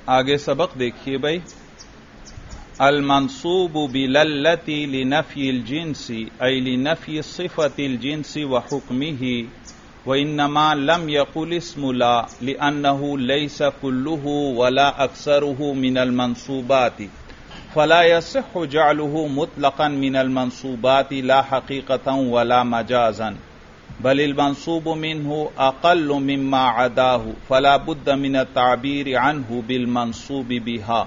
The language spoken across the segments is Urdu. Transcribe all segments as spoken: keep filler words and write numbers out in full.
آگے سبق دیکھیے بھائی. المنصوب بللتی لنفی الجنس ای لنفی صفت الجنس وحکمه وانما لم يقل اسم لا لانه ليس كله ولا اکثره من المنصوبات فلا يصح جعله مطلقا من المنصوبات لا حقیقتا ولا مجازا بل المنصوب منه اقل مما عداه فلا بد من التعبیر عنه بالمنصوب بها.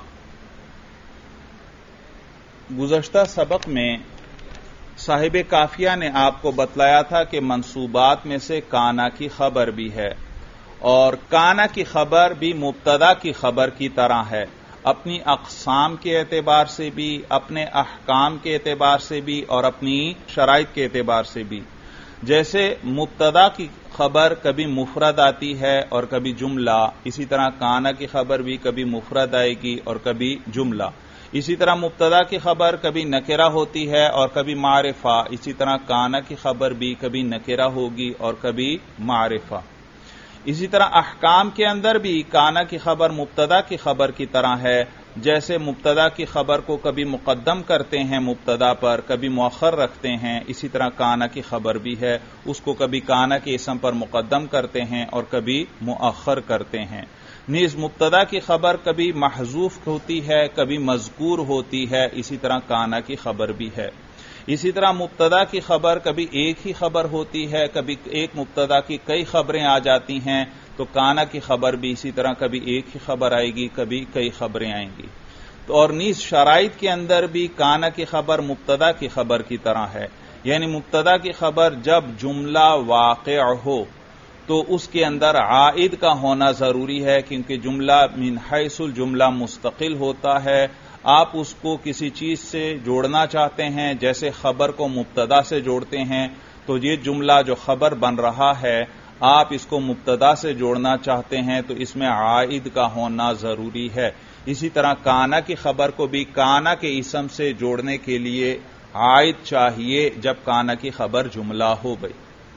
گزشتہ سبق میں صاحب کافیہ نے آپ کو بتلایا تھا کہ منصوبات میں سے کانا کی خبر بھی ہے اور کانا کی خبر بھی مبتدا کی خبر کی طرح ہے، اپنی اقسام کے اعتبار سے بھی، اپنے احکام کے اعتبار سے بھی اور اپنی شرائط کے اعتبار سے بھی. جیسے مبتدا کی خبر کبھی مفرد آتی ہے اور کبھی جملہ، اسی طرح کانا کی خبر بھی کبھی مفرد آئے گی اور کبھی جملہ. اسی طرح مبتدا کی خبر کبھی نکرہ ہوتی ہے اور کبھی معرفہ، اسی طرح کانا کی خبر بھی کبھی نکرہ ہوگی اور کبھی معرفہ. اسی طرح احکام کے اندر بھی کانا کی خبر مبتدا کی خبر کی طرح ہے، جیسے مبتدا کی خبر کو کبھی مقدم کرتے ہیں مبتدا پر، کبھی مؤخر رکھتے ہیں، اسی طرح کانا کی خبر بھی ہے، اس کو کبھی کانا کے اسم پر مقدم کرتے ہیں اور کبھی مؤخر کرتے ہیں. نیز مبتدا کی خبر کبھی محذوف ہوتی ہے کبھی مذکور ہوتی ہے، اسی طرح کانا کی خبر بھی ہے. اسی طرح مبتدا کی خبر کبھی ایک ہی خبر ہوتی ہے، کبھی ایک مبتدا کی کئی خبریں آ جاتی ہیں، تو کانا کی خبر بھی اسی طرح کبھی ایک ہی خبر آئے گی کبھی کئی خبریں آئیں گی. تو اور نیز شرائط کے اندر بھی کانا کی خبر مبتدا کی خبر کی طرح ہے، یعنی مبتدا کی خبر جب جملہ واقع ہو تو اس کے اندر عائد کا ہونا ضروری ہے، کیونکہ جملہ من حیث الجملہ مستقل ہوتا ہے. آپ اس کو کسی چیز سے جوڑنا چاہتے ہیں، جیسے خبر کو مبتدا سے جوڑتے ہیں، تو یہ جملہ جو خبر بن رہا ہے آپ اس کو مبتدا سے جوڑنا چاہتے ہیں تو اس میں عائد کا ہونا ضروری ہے. اسی طرح کانا کی خبر کو بھی کانا کے اسم سے جوڑنے کے لیے عائد چاہیے جب کانا کی خبر جملہ ہو گئی.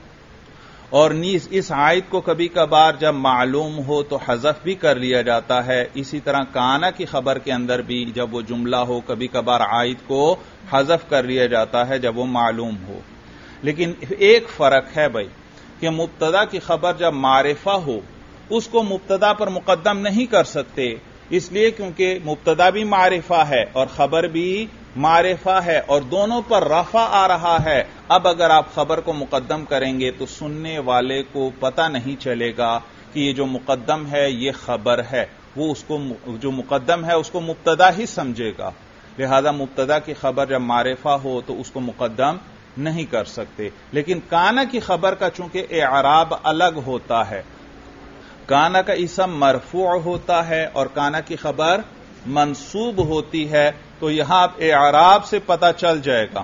اور نیز اس عائد کو کبھی کبھار جب معلوم ہو تو حذف بھی کر لیا جاتا ہے. اسی طرح کانا کی خبر کے اندر بھی جب وہ جملہ ہو کبھی کبھار عائد کو حذف کر لیا جاتا ہے جب وہ معلوم ہو. لیکن ایک فرق ہے بھائی کہ مبتدا کی خبر جب معرفہ ہو اس کو مبتدا پر مقدم نہیں کر سکتے، اس لیے کیونکہ مبتدا بھی معرفہ ہے اور خبر بھی معرفہ ہے اور دونوں پر رفع آ رہا ہے. اب اگر آپ خبر کو مقدم کریں گے تو سننے والے کو پتہ نہیں چلے گا کہ یہ جو مقدم ہے یہ خبر ہے، وہ اس کو جو مقدم ہے اس کو مبتدا ہی سمجھے گا. لہذا مبتدا کی خبر جب معرفہ ہو تو اس کو مقدم نہیں کر سکتے. لیکن کانا کی خبر کا چونکہ اعراب الگ ہوتا ہے، کانا کا اسم مرفوع ہوتا ہے اور کانا کی خبر منصوب ہوتی ہے، تو یہاں اعراب سے پتہ چل جائے گا.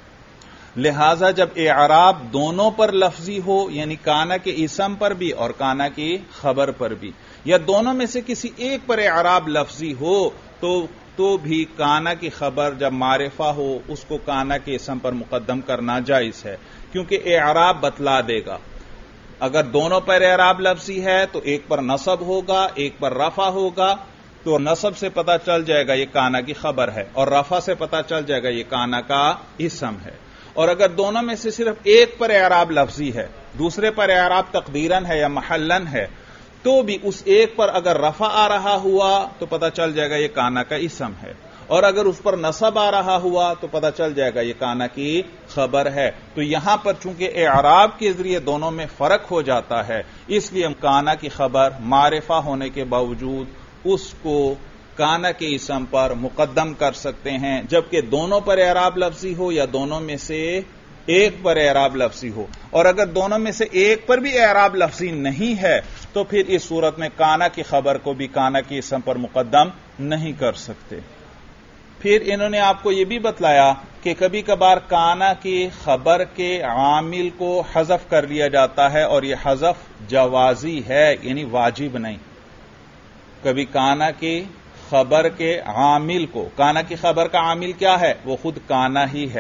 لہذا جب اعراب دونوں پر لفظی ہو، یعنی کانا کے اسم پر بھی اور کانا کی خبر پر بھی، یا دونوں میں سے کسی ایک پر اعراب لفظی ہو تو تو بھی کانا کی خبر جب معرفہ ہو اس کو کانا کے اسم پر مقدم کرنا جائز ہے، کیونکہ اعراب بتلا دے گا. اگر دونوں پر اعراب لفظی ہے تو ایک پر نصب ہوگا ایک پر رفع ہوگا، تو نصب سے پتہ چل جائے گا یہ کانا کی خبر ہے اور رفع سے پتہ چل جائے گا یہ کانا کا اسم ہے. اور اگر دونوں میں سے صرف ایک پر اعراب لفظی ہے دوسرے پر اعراب تقدیرن ہے یا محلن ہے تو بھی اس ایک پر اگر رفع آ رہا ہوا تو پتہ چل جائے گا یہ کانا کا اسم ہے، اور اگر اس پر نصب آ رہا ہوا تو پتہ چل جائے گا یہ کانا کی خبر ہے. تو یہاں پر چونکہ اعراب کے ذریعے دونوں میں فرق ہو جاتا ہے، اس لیے ہم کانا کی خبر معرفہ ہونے کے باوجود اس کو کانا کے اسم پر مقدم کر سکتے ہیں، جبکہ دونوں پر اعراب لفظی ہو یا دونوں میں سے ایک پر اعراب لفظی ہو. اور اگر دونوں میں سے ایک پر بھی اعراب لفظی نہیں ہے تو پھر اس صورت میں کانا کی خبر کو بھی کانا کے اسم پر مقدم نہیں کر سکتے. پھر انہوں نے آپ کو یہ بھی بتلایا کہ کبھی کبھار کانا کی خبر کے عامل کو حذف کر لیا جاتا ہے اور یہ حذف جوازی ہے، یعنی واجب نہیں. کبھی کانا کی خبر کے عامل کو، کانا کی خبر کا عامل کیا ہے؟ وہ خود کانا ہی ہے،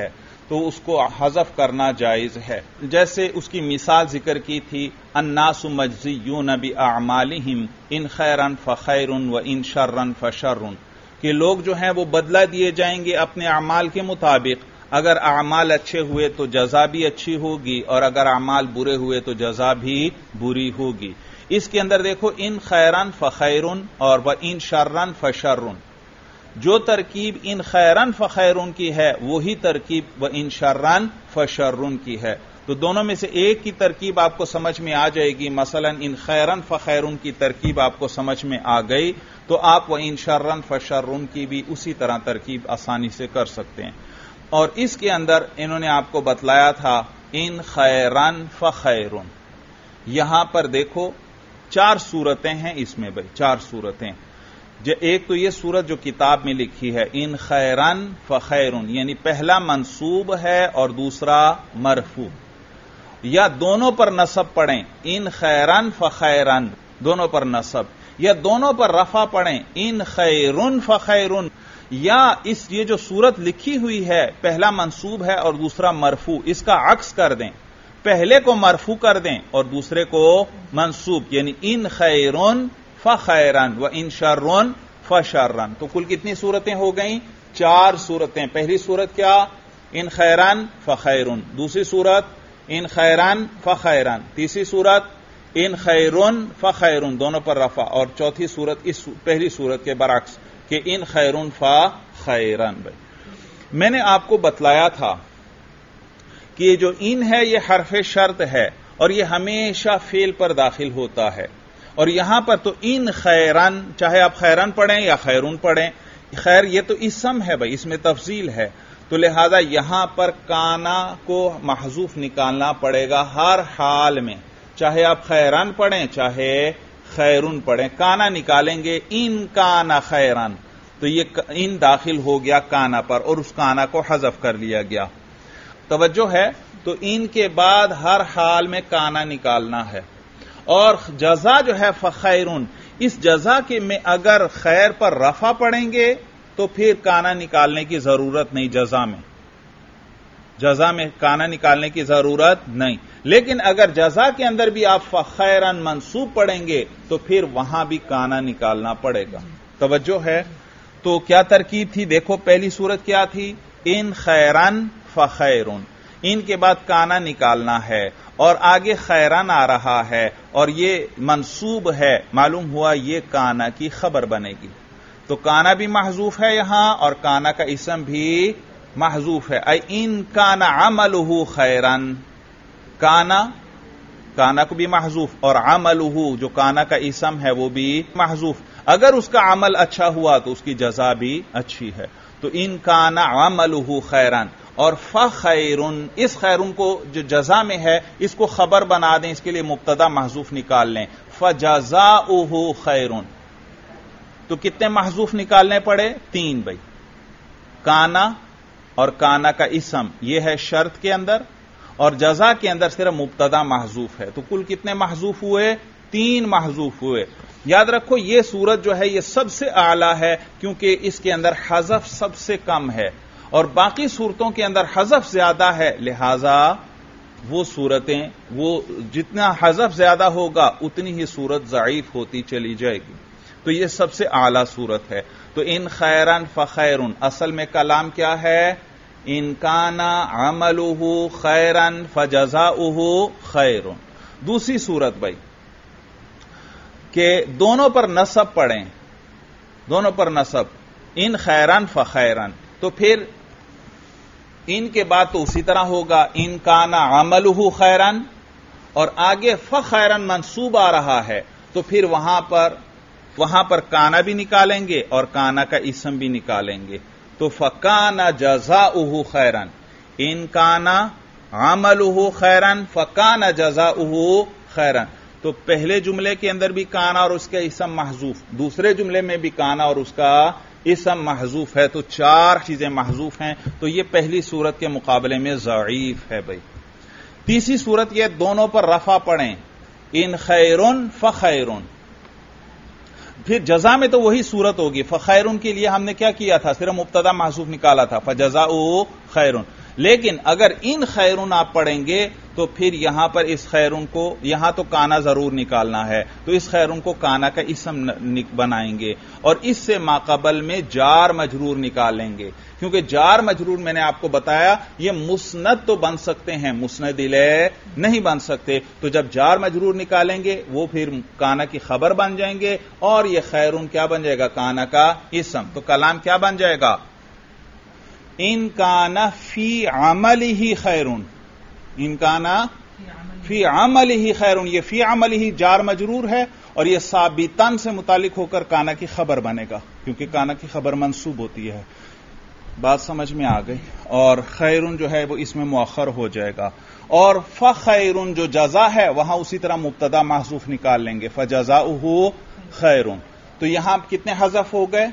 تو اس کو حذف کرنا جائز ہے. جیسے اس کی مثال ذکر کی تھی الناس مجزیون باعمالہم ان خیرا فخیر و ان شرا فشر، کہ لوگ جو ہیں وہ بدلہ دیے جائیں گے اپنے اعمال کے مطابق. اگر اعمال اچھے ہوئے تو جزا بھی اچھی ہوگی، اور اگر اعمال برے ہوئے تو جزا بھی بری ہوگی. اس کے اندر دیکھو ان خیرن فخیرن اور و ان شرن فشرن، جو ترکیب ان خیرن فخیرن کی ہے وہی ترکیب و ان شرن فشرن کی ہے. تو دونوں میں سے ایک کی ترکیب آپ کو سمجھ میں آ جائے گی. مثلا ان خیرن فخیرن کی ترکیب آپ کو سمجھ میں آ گئی تو آپ و ان شرن فشرن کی بھی اسی طرح ترکیب آسانی سے کر سکتے ہیں. اور اس کے اندر انہوں نے آپ کو بتلایا تھا ان خیرن فخیرن. یہاں پر دیکھو چار صورتیں ہیں اس میں بھائی، چار صورتیں. ایک تو یہ صورت جو کتاب میں لکھی ہے ان خیرن فخیرن، یعنی پہلا منصوب ہے اور دوسرا مرفوع، یا دونوں پر نصب پڑھیں ان خیرن فخیرن دونوں پر نصب، یا دونوں پر رفع پڑھیں ان خیرن فخیرن، یا اس یہ جو صورت لکھی ہوئی ہے پہلا منصوب ہے اور دوسرا مرفوع، اس کا عکس کر دیں، پہلے کو مرفوع کر دیں اور دوسرے کو منصوب، یعنی ان خیرن فخیرن و ان شرن فشرن. تو کل کتنی صورتیں ہو گئیں؟ چار صورتیں. پہلی صورت کیا؟ ان خیرن فخیرن، دوسری صورت ان خیرن فخیرن، تیسری صورت ان خیرن فخیرن دونوں پر رفع، اور چوتھی صورت اس پہلی صورت کے برعکس کہ ان خیرن فخیرن. بھائی میں نے آپ کو بتلایا تھا کہ یہ جو ان ہے یہ حرف شرط ہے اور یہ ہمیشہ فعل پر داخل ہوتا ہے. اور یہاں پر تو ان خیرن، چاہے آپ خیرن پڑھیں یا خیرون پڑھیں، خیر یہ تو اسم ہے بھائی، اس میں تفضیل ہے، تو لہذا یہاں پر کانا کو محذوف نکالنا پڑے گا ہر حال میں، چاہے آپ خیرن پڑھیں چاہے خیرون پڑھیں، کانا نکالیں گے ان کانا خیرن، تو یہ ان داخل ہو گیا کانا پر اور اس کانا کو حذف کر لیا گیا. توجہ ہے؟ تو ان کے بعد ہر حال میں کانا نکالنا ہے. اور جزا جو ہے فخیرن، اس جزا کے میں اگر خیر پر رفع پڑھیں گے تو پھر کانا نکالنے کی ضرورت نہیں، جزا میں جزا میں کانا نکالنے کی ضرورت نہیں. لیکن اگر جزا کے اندر بھی آپ فخیرن منصوب پڑھیں گے تو پھر وہاں بھی کانا نکالنا پڑے گا. توجہ ہے؟ تو کیا ترکیب تھی؟ دیکھو پہلی صورت کیا تھی؟ ان خیرن فخیرن، ان کے بعد کانا نکالنا ہے اور آگے خیرن آ رہا ہے اور یہ منصوب ہے، معلوم ہوا یہ کانا کی خبر بنے گی. تو کانا بھی محذوف ہے یہاں اور کانا کا اسم بھی محذوف ہے. اے ان کانا عملہ خیرن، کانا کانا کو بھی محذوف اور عملہ جو کانا کا اسم ہے وہ بھی محذوف. اگر اس کا عمل اچھا ہوا تو اس کی جزا بھی اچھی ہے. تو ان کانا عملہ خیرن اور فخیرن، اس خیرن کو جو جزا میں ہے اس کو خبر بنا دیں، اس کے لیے مبتدا محذوف نکال لیں، فجزاؤہ خیرن. تو کتنے محذوف نکالنے پڑے؟ تین بھائی. کانا اور کانا کا اسم یہ ہے شرط کے اندر، اور جزا کے اندر صرف مبتدا محذوف ہے. تو کل کتنے محذوف ہوئے؟ تین محذوف ہوئے. یاد رکھو یہ صورت جو ہے یہ سب سے اعلی ہے کیونکہ اس کے اندر حذف سب سے کم ہے اور باقی صورتوں کے اندر حذف زیادہ ہے، لہذا وہ صورتیں وہ جتنا حذف زیادہ ہوگا اتنی ہی صورت ضعیف ہوتی چلی جائے گی. تو یہ سب سے اعلی صورت ہے. تو ان خیرن فخیرن اصل میں کلام کیا ہے؟ ان کانا عملہ خیرن فجزاؤہ خیرن. دوسری صورت بھائی کہ دونوں پر نصب پڑھیں، دونوں پر نصب ان خیرن فخیرن، تو پھر ان کے بعد تو اسی طرح ہوگا ان کانا عملہ خیرن اور آگے فخیرن منصوب آ رہا ہے تو پھر وہاں پر وہاں پر کانا بھی نکالیں گے اور کانا کا اسم بھی نکالیں گے. تو فکانا جزاؤہ خیرن، ان کانا عملہ خیرن فکانا جزاؤہ خیرن. تو پہلے جملے کے اندر بھی کانا اور اس کا اسم محذوف، دوسرے جملے میں بھی کانا اور اس کا اسم محذوف ہے. تو چار چیزیں محذوف ہیں. تو یہ پہلی صورت کے مقابلے میں ضعیف ہے بھائی. تیسری صورت یہ دونوں پر رفع پڑھیں، ان خیرن فخیرن. پھر جزا میں تو وہی صورت ہوگی. فخیرن کے لیے ہم نے کیا کیا تھا؟ صرف مبتدا محذوف نکالا تھا، فجزاؤہ خیرن. لیکن اگر ان خیرون آپ پڑھیں گے تو پھر یہاں پر اس خیرون کو یہاں تو کانا ضرور نکالنا ہے، تو اس خیرون کو کانا کا اسم بنائیں گے اور اس سے ماقبل میں جار مجرور نکالیں گے، کیونکہ جار مجرور میں نے آپ کو بتایا یہ مسند تو بن سکتے ہیں، مسند الیہ نہیں بن سکتے، تو جب جار مجرور نکالیں گے وہ پھر کانا کی خبر بن جائیں گے اور یہ خیرون کیا بن جائے گا؟ کانا کا اسم۔ تو کلام کیا بن جائے گا؟ ان کانا فی عملہ خیرون، ان کانا فی عملہ خیرون، یہ فی عملہ جار مجرور ہے اور یہ ثابتن سے متعلق ہو کر کانا کی خبر بنے گا، کیونکہ کانا کی خبر منصوب ہوتی ہے۔ بات سمجھ میں آ گئی؟ اور خیرون جو ہے وہ اس میں مؤخر ہو جائے گا، اور فخیرون جو جزا ہے وہاں اسی طرح مبتدا محذوف نکال لیں گے، فجزاؤہ خیرون۔ تو یہاں کتنے حذف ہو گئے؟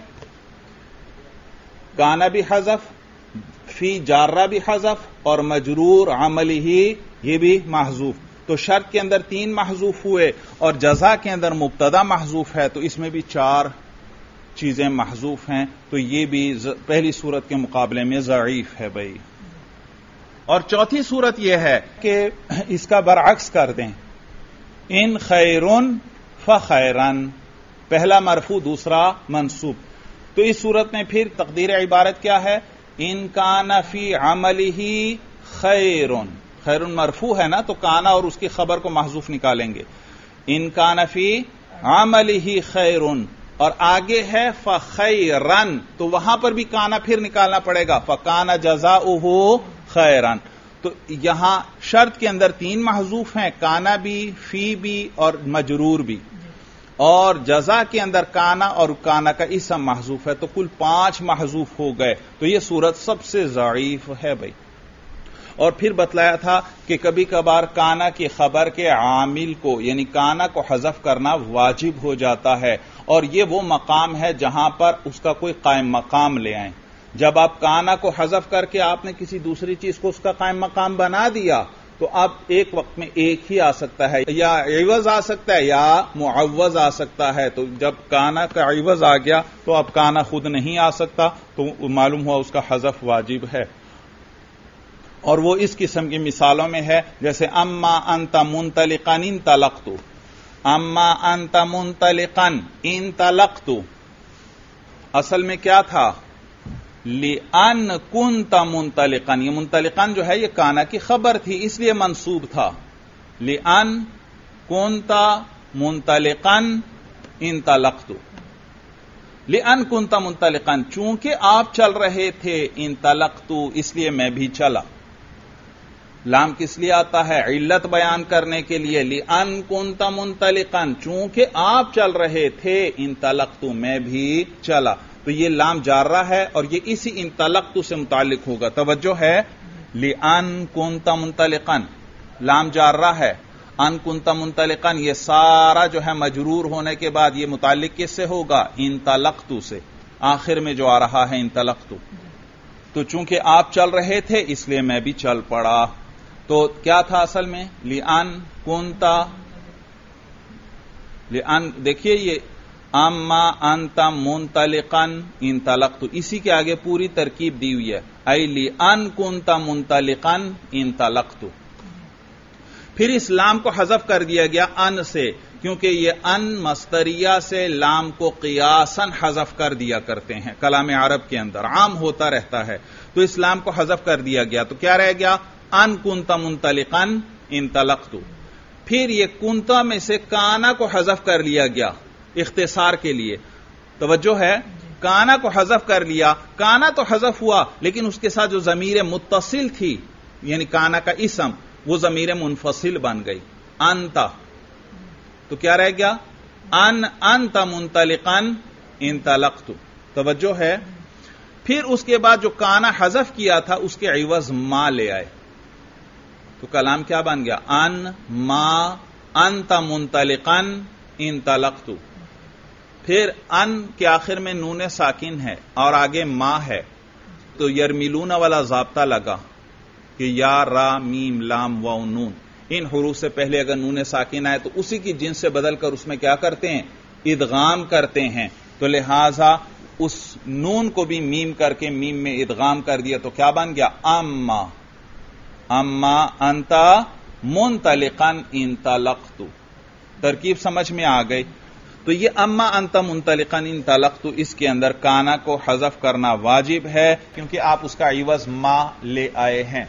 کانا بھی حذف، فی جارہ بھی حذف، اور مجرور عملی ہی یہ بھی محذوف۔ تو شرط کے اندر تین محذوف ہوئے اور جزا کے اندر مبتدا محذوف ہے، تو اس میں بھی چار چیزیں محذوف ہیں، تو یہ بھی پہلی صورت کے مقابلے میں ضعیف ہے بھائی۔ اور چوتھی صورت یہ ہے کہ اس کا برعکس کر دیں، ان خیرن فخیرن، پہلا مرفوع دوسرا منصوب۔ تو اس صورت میں پھر تقدیر عبارت کیا ہے؟ ان کان فی عملہ خیرن، خیرن مرفوع ہے نا، تو کانا اور اس کی خبر کو محذوف نکالیں گے، ان کان فی عملہ خیرن، اور آگے ہے فخیرن، تو وہاں پر بھی کانا پھر نکالنا پڑے گا، فکان جزاؤہ خیرن۔ تو یہاں شرط کے اندر تین محذوف ہیں، کانا بھی، فی بھی اور مجرور بھی، اور جزا کے اندر کانا اور کانا کا اسم محذوف ہے، تو کل پانچ محذوف ہو گئے، تو یہ صورت سب سے ضعیف ہے بھائی۔ اور پھر بتلایا تھا کہ کبھی کبھار کانا کی خبر کے عامل کو یعنی کانا کو حذف کرنا واجب ہو جاتا ہے، اور یہ وہ مقام ہے جہاں پر اس کا کوئی قائم مقام لے آئیں۔ جب آپ کانا کو حذف کر کے آپ نے کسی دوسری چیز کو اس کا قائم مقام بنا دیا تو اب ایک وقت میں ایک ہی آ سکتا ہے، یا عوض آ سکتا ہے یا معوض آ سکتا ہے۔ تو جب کانا کا عوض آ گیا تو اب کانا خود نہیں آ سکتا، تو معلوم ہوا اس کا حذف واجب ہے۔ اور وہ اس قسم کی مثالوں میں ہے، جیسے اما انت منطلقا ان طلقت، اما انت منطلقا ان طلقت، اصل میں کیا تھا؟ لِأَن كُنْتَ مُنْطَلِقًا، یہ منطلقاً جو ہے یہ کانا کی خبر تھی اس لیے منصوب تھا، لِأَن كُنْتَ مُنْطَلِقًا انطلقت، لِأَن كُنْتَ مُنْطَلِقًا، چونکہ آپ چل رہے تھے، انطلقت اس لیے میں بھی چلا۔ لام کس لیے آتا ہے؟ علت بیان کرنے کے لیے، لِأَن كُنْتَ مُنْطَلِقًا، چونکہ آپ چل رہے تھے، انطلقت میں بھی چلا۔ تو یہ لام جارہ ہے اور یہ اسی انطلقت سے متعلق ہوگا، توجہ ہے، لِأَن كُنْتَ مُنْطَلِقًا، لام جارہ ہے، ان كُنْتَ مُنْطَلِقًا یہ سارا جو ہے مجرور ہونے کے بعد یہ متعلق کس سے ہوگا؟ انطلقت سے، آخر میں جو آ رہا ہے انطلقت۔ تو چونکہ آپ چل رہے تھے اس لیے میں بھی چل پڑا، تو کیا تھا اصل میں؟ لِأَن كُنْتَ، لِأَن دیکھیے یہ اما انت منطلقا انطلقت، اسی کے آگے پوری ترکیب دی ہوئی ہے، ای لِأَن كُنْتَ مُنْطَلِقًا انطلقت۔ پھر اس لام کو حذف کر دیا گیا ان سے، کیونکہ یہ ان مصدریہ سے لام کو قیاساً حذف کر دیا کرتے ہیں، کلام عرب کے اندر عام ہوتا رہتا ہے، تو اس لام کو حذف کر دیا گیا، تو کیا رہ گیا؟ ان كُنْتَ مُنْطَلِقًا انطلقت۔ پھر یہ کنتا میں سے کانا کو حذف کر لیا گیا اختصار کے لیے، توجہ ہے، کانا کو حذف کر لیا، کانا تو حذف ہوا لیکن اس کے ساتھ جو ضمیر متصل تھی یعنی کانا کا اسم وہ ضمیر منفصل بن گئی، انت، تو کیا رہ گیا؟ ان انت منطلقا انطلقت، توجہ ہے۔ پھر اس کے بعد جو کانا حذف کیا تھا اس کے عوض ما لے آئے، تو کلام کیا بن گیا؟ ان ما انت منطلقا انطلقت۔ پھر ان کے آخر میں نون ساکن ہے اور آگے ما ہے، تو یرملون والا ضابطہ لگا کہ یا را میم لام و نون، ان حروف سے پہلے اگر نون ساکن آئے تو اسی کی جنس سے بدل کر اس میں کیا کرتے ہیں؟ ادغام کرتے ہیں، تو لہذا اس نون کو بھی میم کر کے میم میں ادغام کر دیا تو کیا بن گیا؟ اما اما انتا منطلقا انطلقت. ترکیب سمجھ میں آ گئی؟ تو یہ اما انت منطلقا انطلقت اس کے اندر کانا کو حذف کرنا واجب ہے کیونکہ آپ اس کا عوض ما لے آئے ہیں.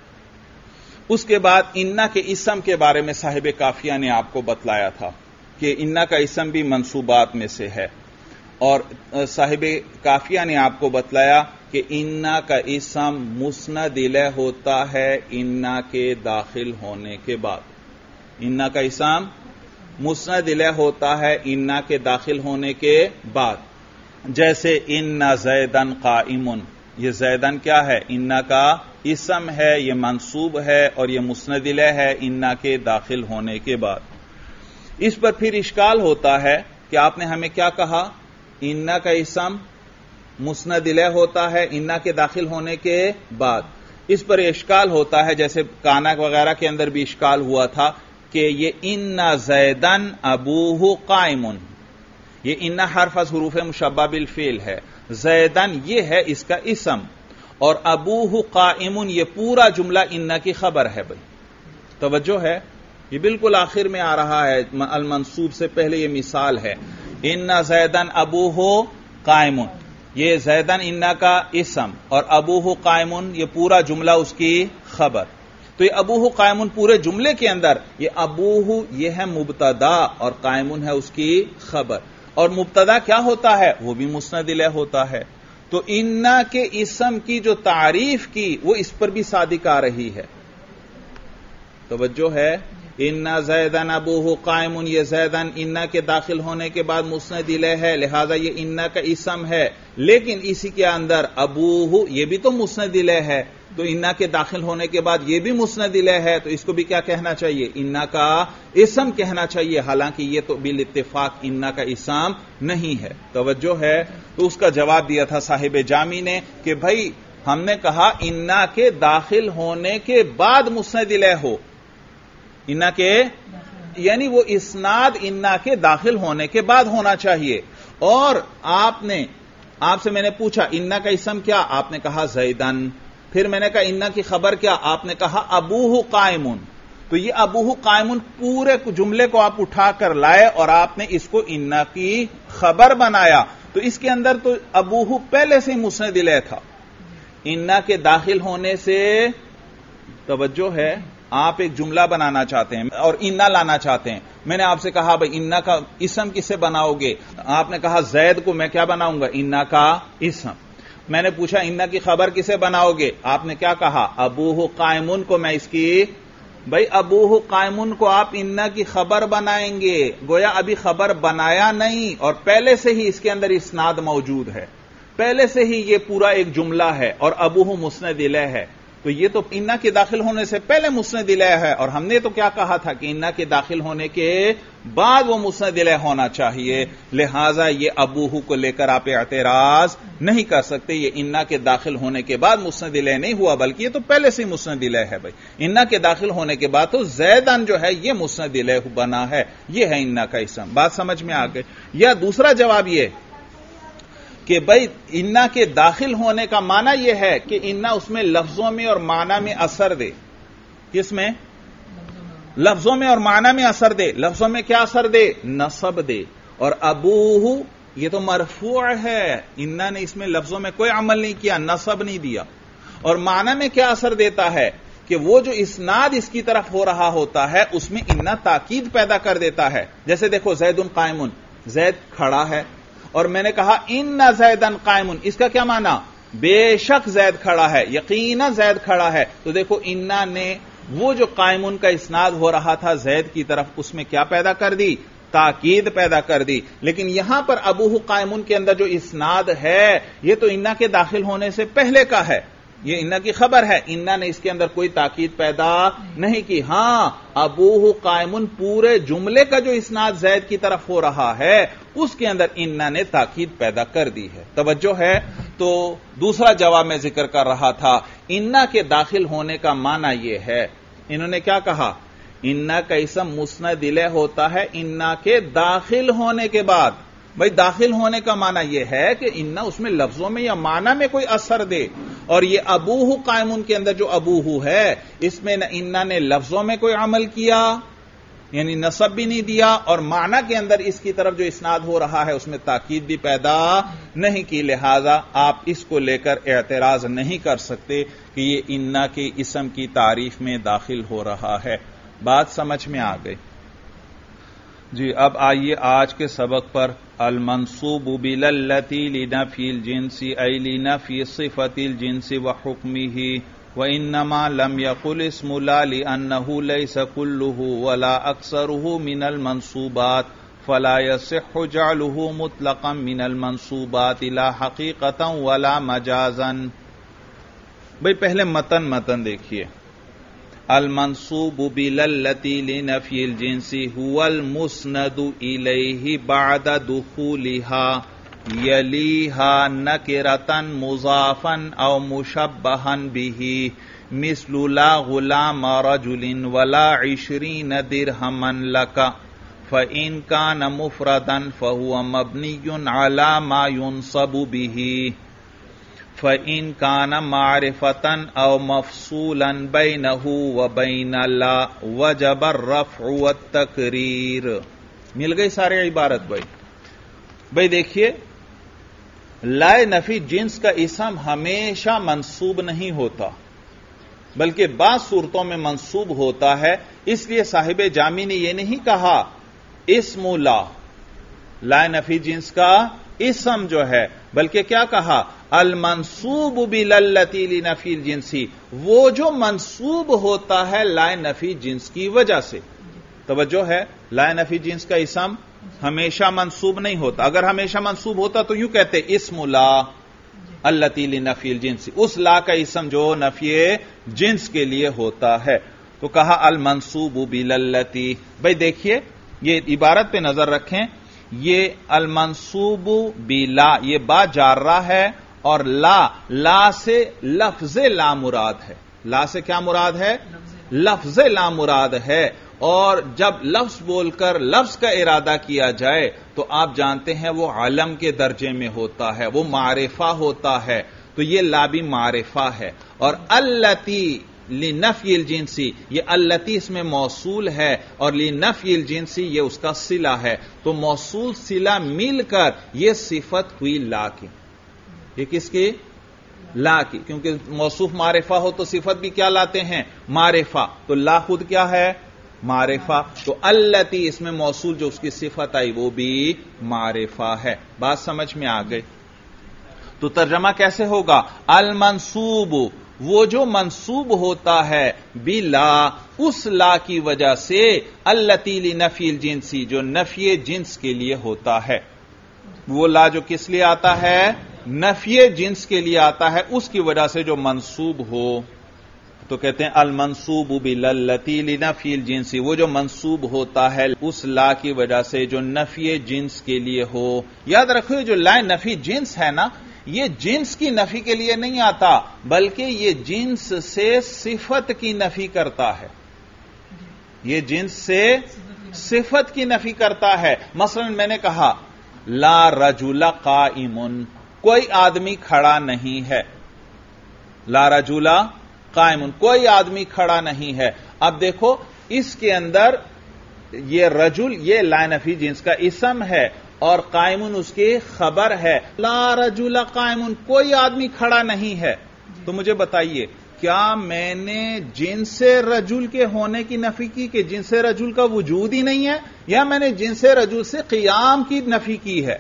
اس کے بعد انا کے اسم کے بارے میں صاحب کافیہ نے آپ کو بتلایا تھا کہ انا کا اسم بھی منصوبات میں سے ہے، اور صاحب کافیہ نے آپ کو بتلایا کہ انا کا اسم مسند الیہ ہوتا ہے انا کے داخل ہونے کے بعد. انا کا اسم مسند الیہ ہوتا ہے انا کے داخل ہونے کے بعد. جیسے انا زیدن قائم، یہ زیدن کیا ہے؟ انا کا اسم ہے، یہ منصوب ہے اور یہ مسند الیہ ہے انا کے داخل ہونے کے بعد. اس پر پھر اشکال ہوتا ہے کہ آپ نے ہمیں کیا کہا؟ انا کا اسم مسند الیہ ہوتا ہے انا کے داخل ہونے کے بعد. اس پر اشکال ہوتا ہے جیسے کانا وغیرہ کے اندر بھی اشکال ہوا تھا کہ یہ انا زیدن ابوہ قائم، یہ انا حرف از حروف مشبہ بالفعل ہے، زیدن یہ ہے اس کا اسم، اور ابوہ قائم یہ پورا جملہ انا کی خبر ہے. بھائی توجہ ہے، یہ بالکل آخر میں آ رہا ہے، المنصوب سے پہلے یہ مثال ہے. انا زیدن ابوہ قائم، یہ زیدن انا کا اسم اور ابوہ قائم یہ پورا جملہ اس کی خبر. تو یہ ابوہ قائم پورے جملے کے اندر یہ ابوہ یہ ہے مبتدا اور قائم ہے اس کی خبر، اور مبتدا کیا ہوتا ہے؟ وہ بھی مسند الیہ ہوتا ہے. تو انا کے اسم کی جو تعریف کی وہ اس پر بھی صادق آ رہی ہے. توجہ ہے، انا زیدن ابوہ قائم، یہ زیدن انا کے داخل ہونے کے بعد مسند الیہ ہے، لہذا یہ انا کا اسم ہے، لیکن اسی کے اندر ابوہ یہ بھی تو مسند الیہ ہے، تو انا کے داخل ہونے کے بعد یہ بھی مسند الیہ ہے، تو اس کو بھی کیا کہنا چاہیے؟ انا کا اسم کہنا چاہیے، حالانکہ یہ تو بالاتفاق انا کا اسم نہیں ہے. توجہ ہے؟ تو اس کا جواب دیا تھا صاحب جامی نے کہ بھائی ہم نے کہا انا کے داخل ہونے کے بعد مسند الیہ ہو، انا کے یعنی وہ اسناد انا کے داخل ہونے کے بعد ہونا چاہیے. اور آپ نے آپ سے میں نے پوچھا انا کا اسم کیا؟ آپ نے کہا زیدن. پھر میں نے کہا انا کی خبر کیا؟ آپ نے کہا ابوہ قائم. تو یہ ابوہ قائم پورے جملے کو آپ اٹھا کر لائے اور آپ نے اس کو انا کی خبر بنایا. تو اس کے اندر تو ابوہ پہلے سے ہی مسند الیہ تھا. انا کے داخل ہونے سے توجہ ہے، آپ ایک جملہ بنانا چاہتے ہیں اور انا لانا چاہتے ہیں. میں نے آپ سے کہا بھائی انا کا اسم کسے بناؤ گے؟ آپ نے کہا زید کو میں کیا بناؤں گا؟ انا کا اسم. میں نے پوچھا انا کی خبر کسے بناؤ گے؟ آپ نے کیا کہا؟ ابوہ قائمن کو میں اس کی. بھائی ابوہ قائمن کو آپ انا کی خبر بنائیں گے، گویا ابھی خبر بنایا نہیں اور پہلے سے ہی اس کے اندر اسناد موجود ہے، پہلے سے ہی یہ پورا ایک جملہ ہے اور ابوہ مسند الیہ ہے. تو یہ تو انا کے داخل ہونے سے پہلے مسند الیہ ہے، اور ہم نے تو کیا کہا تھا کہ انا کے داخل ہونے کے بعد وہ مسند الیہ ہونا چاہیے، لہذا یہ ابوہ کو لے کر آپ اعتراض نہیں کر سکتے. یہ انا کے داخل ہونے کے بعد مسند الیہ نہیں ہوا بلکہ یہ تو پہلے سے مسند الیہ ہے. بھائی انا کے داخل ہونے کے بعد تو زیدن جو ہے یہ مسند الیہ بنا ہے، یہ ہے انا کا اسم. بات سمجھ میں آ گئی؟ یا دوسرا جواب یہ کہ بھئی انا کے داخل ہونے کا معنی یہ ہے کہ انا اس میں لفظوں میں اور معنی میں اثر دے. کس میں؟ لفظوں میں اور معنی میں اثر دے. لفظوں میں کیا اثر دے؟ نصب دے. اور ابوہ یہ تو مرفوع ہے، انا نے اس میں لفظوں میں کوئی عمل نہیں کیا، نصب نہیں دیا. اور معنی میں کیا اثر دیتا ہے کہ وہ جو اسناد اس کی طرف ہو رہا ہوتا ہے اس میں انا تاکید پیدا کر دیتا ہے. جیسے دیکھو زید قائم، زید کھڑا ہے، اور میں نے کہا ان زیدن قائم، اس کا کیا معنی؟ بے شک زید کھڑا ہے، یقینا زید کھڑا ہے. تو دیکھو انا نے وہ جو قائم کا اسناد ہو رہا تھا زید کی طرف اس میں کیا پیدا کر دی؟ تاکید پیدا کر دی. لیکن یہاں پر ابوہ قائم کے اندر جو اسناد ہے یہ تو انا کے داخل ہونے سے پہلے کا ہے، یہ انا کی خبر ہے، انا نے اس کے اندر کوئی تاکید پیدا نہیں کی. ہاں ابوہ قائم پورے جملے کا جو اسناد زید کی طرف ہو رہا ہے اس کے اندر انا نے تاکید پیدا کر دی ہے. توجہ ہے؟ تو دوسرا جواب میں ذکر کر رہا تھا انا کے داخل ہونے کا معنی یہ ہے، انہوں نے کیا کہا؟ انا کا اسم مسند الیہ ہوتا ہے انا کے داخل ہونے کے بعد. بھئی داخل ہونے کا معنی یہ ہے کہ انا اس میں لفظوں میں یا معنی میں کوئی اثر دے، اور یہ ابوہ قائمون کے اندر جو ابوہ ہے اس میں نہ انا نے لفظوں میں کوئی عمل کیا یعنی نصب بھی نہیں دیا، اور معنی کے اندر اس کی طرف جو اسناد ہو رہا ہے اس میں تاکید بھی پیدا نہیں کی، لہذا آپ اس کو لے کر اعتراض نہیں کر سکتے کہ یہ انا کے اسم کی تعریف میں داخل ہو رہا ہے۔ بات سمجھ میں آ گئی؟ جی اب آئیے آج کے سبق پر۔ المنصوب باللتی لنفی الجنس ای لنفی صفت الجنس وحکمہ وانما لم يقل اسم لا لانه ليس كله ولا اکثره من المنصوبات فلا يصح جعله مطلقا من المنصوبات لا حقیقتا ولا مجازا۔ بھئی پہلے متن متن دیکھیے۔ المنصوب باللتی لنفی الجنس هو المسند الیہ بعد دخولها یلیها نکرتا مضافا او مشبہا به مثل لا غلام رجل ولا عشرین درہما لک فإن كان مفردا فهو مبنی علی ما ينصب به فإن كان معرفة أو مفصولا بينه وبين لا وجب الرفع والتقرير۔ مل گئی سارے عبارت بھائی؟ بھائی دیکھیے، لا نفی جنس کا اسم ہمیشہ منصوب نہیں ہوتا بلکہ بعض صورتوں میں منصوب ہوتا ہے، اس لیے صاحب جامی نے یہ نہیں کہا اسم لا لا نفی جنس کا اسم جو ہے، بلکہ کیا کہا المنصوب باللتی لنفی الجنسی، وہ جو منصوب ہوتا ہے لا نفی جنس کی وجہ سے۔ توجہ ہے، لا نفی جنس کا اسم ہمیشہ منصوب نہیں ہوتا، اگر ہمیشہ منصوب ہوتا تو یوں کہتے اسم لا التی لنفی الجنسی، اس لا کا اسم جو نفی جنس کے لیے ہوتا ہے، تو کہا المنصوب باللتی۔ بھئی دیکھیے یہ عبارت پہ نظر رکھیں، یہ المنصوب بلا یہ با جارہ ہے، اور لا لا سے لفظ لا مراد ہے۔ لا سے کیا مراد ہے؟ لفظ لا مراد ہے، اور جب لفظ بول کر لفظ کا ارادہ کیا جائے تو آپ جانتے ہیں وہ علم کے درجے میں ہوتا ہے، وہ معرفہ ہوتا ہے، تو یہ لا بھی معرفہ ہے۔ اور التی لنفی الجنسی، یہ التی اس میں موصول ہے، اور لنفی الجنسی یہ اس کا صلہ ہے، تو موصول صلہ مل کر یہ صفت ہوئی لا کی۔ یہ کس کی؟ لا کی، کیونکہ موصوف معرفہ ہو تو صفت بھی کیا لاتے ہیں؟ معرفہ، تو لا خود کیا ہے؟ معرفہ، تو التی اس میں موصول جو اس کی صفت آئی وہ بھی معرفہ ہے۔ بات سمجھ میں آ گئی؟ تو ترجمہ کیسے ہوگا؟ المنصوب وہ جو منصوب ہوتا ہے بلا اس لا کی وجہ سے، التی لنفی الجنسی جو نفی جنس کے لیے ہوتا ہے، وہ لا جو کس لیے آتا ہے؟ نفی جنس کے لیے آتا ہے، اس کی وجہ سے جو منصوب ہو، تو کہتے ہیں المنصوب باللتی لنفی الجنسی، وہ جو منصوب ہوتا ہے اس لا کی وجہ سے جو نفی جنس کے لیے ہو۔ یاد رکھو جو لا نفی جنس ہے نا، یہ جنس کی نفی کے لیے نہیں آتا بلکہ یہ جنس سے صفت کی نفی کرتا ہے، یہ جنس سے صفت کی نفی کرتا ہے۔ مثلا میں نے کہا لا رجل قائم، کوئی آدمی کھڑا نہیں ہے، لا رجل قائم، کوئی آدمی کھڑا نہیں ہے۔ اب دیکھو اس کے اندر یہ رجل یہ لا نفی جنس کا اسم ہے، اور قائمون اس کی خبر ہے۔ لا رجل قائمون، کوئی آدمی کھڑا نہیں ہے، تو مجھے بتائیے کیا میں نے جنس رجل کے ہونے کی نفی کی کہ جنس رجل کا وجود ہی نہیں ہے، یا میں نے جنس رجل سے قیام کی نفی کی ہے؟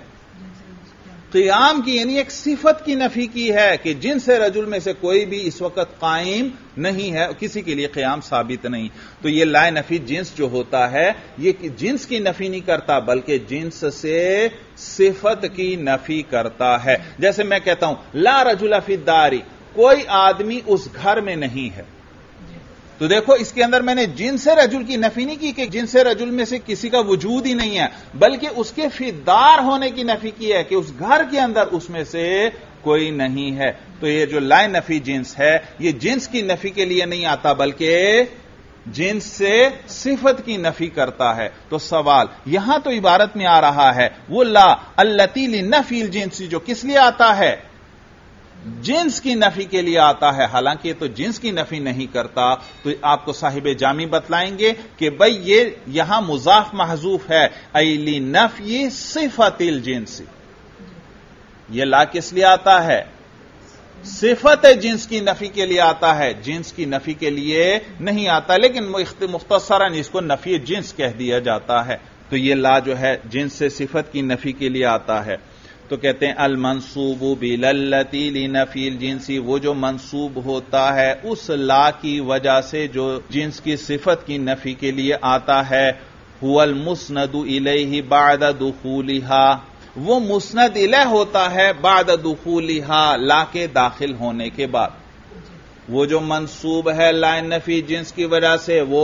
قیام کی یعنی ایک صفت کی نفی کی ہے کہ جنس رجل میں سے کوئی بھی اس وقت قائم نہیں ہے، کسی کے لیے قیام ثابت نہیں۔ تو یہ لا نفی جنس جو ہوتا ہے یہ جنس کی نفی نہیں کرتا بلکہ جنس سے صفت کی نفی کرتا ہے۔ جیسے میں کہتا ہوں لا رجل فی الدار، کوئی آدمی اس گھر میں نہیں ہے، تو دیکھو اس کے اندر میں نے جنس رجل کی نفی نہیں کی کہ جنس رجل میں سے کسی کا وجود ہی نہیں ہے، بلکہ اس کے فی الدار ہونے کی نفی کی ہے کہ اس گھر کے اندر اس میں سے کوئی نہیں ہے۔ تو یہ جو لا نفی جنس ہے یہ جنس کی نفی کے لیے نہیں آتا بلکہ جنس سے صفت کی نفی کرتا ہے. تو سوال یہاں تو عبارت میں آ رہا ہے وہ لا التی لنفی الجنس، جو کس لیے آتا ہے؟ جنس کی نفی کے لیے آتا ہے. حالانکہ یہ تو جنس کی نفی نہیں کرتا. تو آپ کو صاحب جامی بتلائیں گے کہ بھئی یہ یہاں مضاف محذوف ہے، ای لنفی صفت الجنس. یہ لا کس لیے آتا ہے؟ صفت جنس کی نفی کے لیے آتا ہے، جنس کی نفی کے لیے نہیں آتا. لیکن مختصراً اس کو نفی جنس کہہ دیا جاتا ہے. تو یہ لا جو ہے جنس سے صفت کی نفی کے لیے آتا ہے. تو کہتے ہیں المنصوب باللتی لنفی الجنس، وہ جو منصوب ہوتا ہے اس لا کی وجہ سے جو جنس کی صفت کی نفی کے لیے آتا ہے، هو المسند الیہ بعد دخولها، وہ مسند الیہ ہوتا ہے بعد دخولها، لا کے داخل ہونے کے بعد. وہ جو منصوب ہے لا نفی جنس کی وجہ سے وہ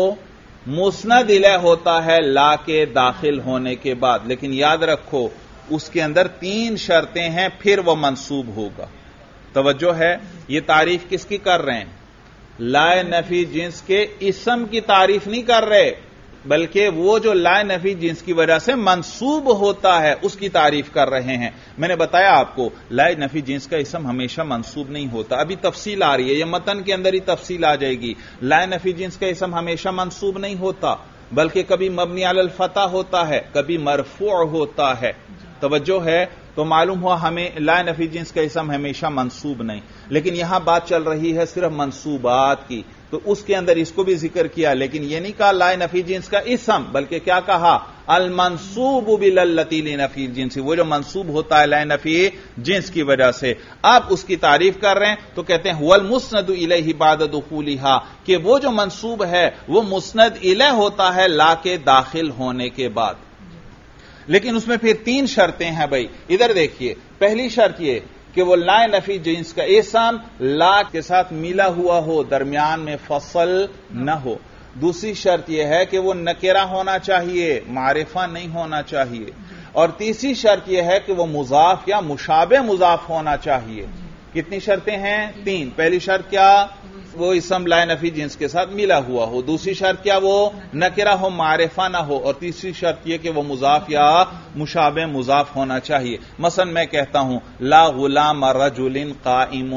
مسند الیہ ہوتا ہے لا کے داخل ہونے کے بعد. لیکن یاد رکھو اس کے اندر تین شرطیں ہیں، پھر وہ منصوب ہوگا. توجہ ہے، یہ تعریف کس کی کر رہے ہیں؟ لا نفی جنس کے اسم کی تعریف نہیں کر رہے، بلکہ وہ جو لا نفی جنس کی وجہ سے منصوب ہوتا ہے اس کی تعریف کر رہے ہیں. میں نے بتایا آپ کو لا نفی جنس کا اسم ہمیشہ منصوب نہیں ہوتا. ابھی تفصیل آ رہی ہے، یہ متن کے اندر ہی تفصیل آ جائے گی. لا نفی جنس کا اسم ہمیشہ منصوب نہیں ہوتا، بلکہ کبھی مبنی علی الفتح ہوتا ہے، کبھی مرفوع ہوتا ہے. توجہ ہے، تو معلوم ہوا ہمیں لا نفی جنس کا اسم ہمیشہ منصوب نہیں. لیکن یہاں بات چل رہی ہے صرف منصوبات کی، تو اس کے اندر اس کو بھی ذکر کیا. لیکن یہ نہیں کہا لا نفی جنس کا اسم، بلکہ کیا کہا؟ المنصوب باللتی لنفی الجنس، وہ جو منصوب ہوتا ہے لا نفی جنس کی وجہ سے. آپ اس کی تعریف کر رہے ہیں تو کہتے ہیں هو المسند الیہ بعد دخولها، کہ وہ جو منصوب ہے وہ مسند الیہ ہوتا ہے لا کے داخل ہونے کے بعد. لیکن اس میں پھر تین شرطیں ہیں بھائی. ادھر دیکھیے، پہلی شرط یہ کہ وہ لا نفی جنس کا اسم لا کے ساتھ ملا ہوا ہو، درمیان میں فصل نہ ہو. دوسری شرط یہ ہے کہ وہ نکرہ ہونا چاہیے، معرفہ نہیں ہونا چاہیے. اور تیسری شرط یہ ہے کہ وہ مضاف یا مشابہ مضاف ہونا چاہیے. کتنی شرطیں ہیں؟ تین. پہلی شرط کیا؟ وہ اسم لا نفی جنس کے ساتھ ملا ہوا ہو. دوسری شرط کیا؟ وہ نکرہ ہو، معرفہ نہ ہو. اور تیسری شرط یہ کہ وہ مضاف یا مشابہ مضاف ہونا چاہیے. مثلا میں کہتا ہوں لا غلام رجل قائم،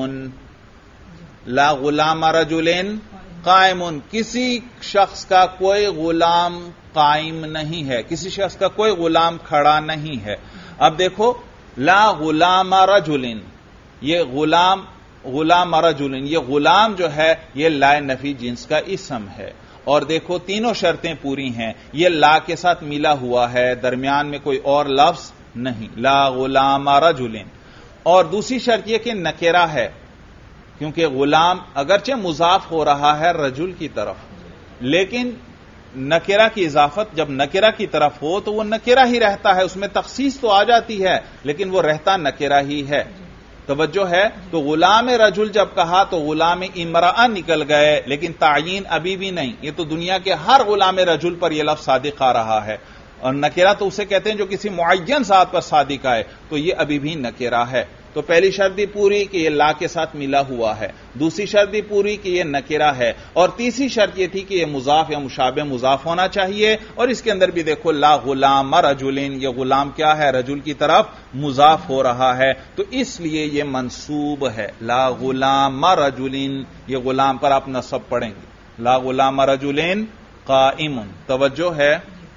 لا غلام رجل قائم، کسی شخص کا کوئی غلام قائم نہیں ہے، کسی شخص کا کوئی غلام کھڑا نہیں ہے. اب دیکھو لا غلام رجل، یہ غلام غلام رجل، یہ غلام جو ہے یہ لا نفی جنس کا اسم ہے. اور دیکھو تینوں شرطیں پوری ہیں. یہ لا کے ساتھ ملا ہوا ہے، درمیان میں کوئی اور لفظ نہیں، لا غلام رجل. اور دوسری شرط یہ کہ نکرہ ہے، کیونکہ غلام اگرچہ مضاف ہو رہا ہے رجل کی طرف، لیکن نکرہ کی اضافت جب نکرہ کی طرف ہو تو وہ نکرہ ہی رہتا ہے. اس میں تخصیص تو آ جاتی ہے لیکن وہ رہتا نکرہ ہی ہے. توجہ ہے. تو غلام رجل جب کہا تو غلام امرأہ نکل گئے، لیکن تعین ابھی بھی نہیں. یہ تو دنیا کے ہر غلام رجل پر یہ لفظ صادق آ رہا ہے. اور نکرہ تو اسے کہتے ہیں جو کسی معین ذات پر صادق آئے، تو یہ ابھی بھی نکرہ ہے. تو پہلی شرط بھی پوری کہ یہ لا کے ساتھ ملا ہوا ہے، دوسری شرط بھی پوری کہ یہ نکرہ ہے، اور تیسری شرط یہ تھی کہ یہ مضاف یا مشابہ مضاف ہونا چاہیے. اور اس کے اندر بھی دیکھو لا غلام رجلین، یہ غلام کیا ہے؟ رجل کی طرف مضاف ہو رہا ہے، تو اس لیے یہ منصوب ہے. لا غلام رجلین، یہ غلام پر آپ نصب پڑھیں گے، لا غلام رجلین قائم. توجہ ہے.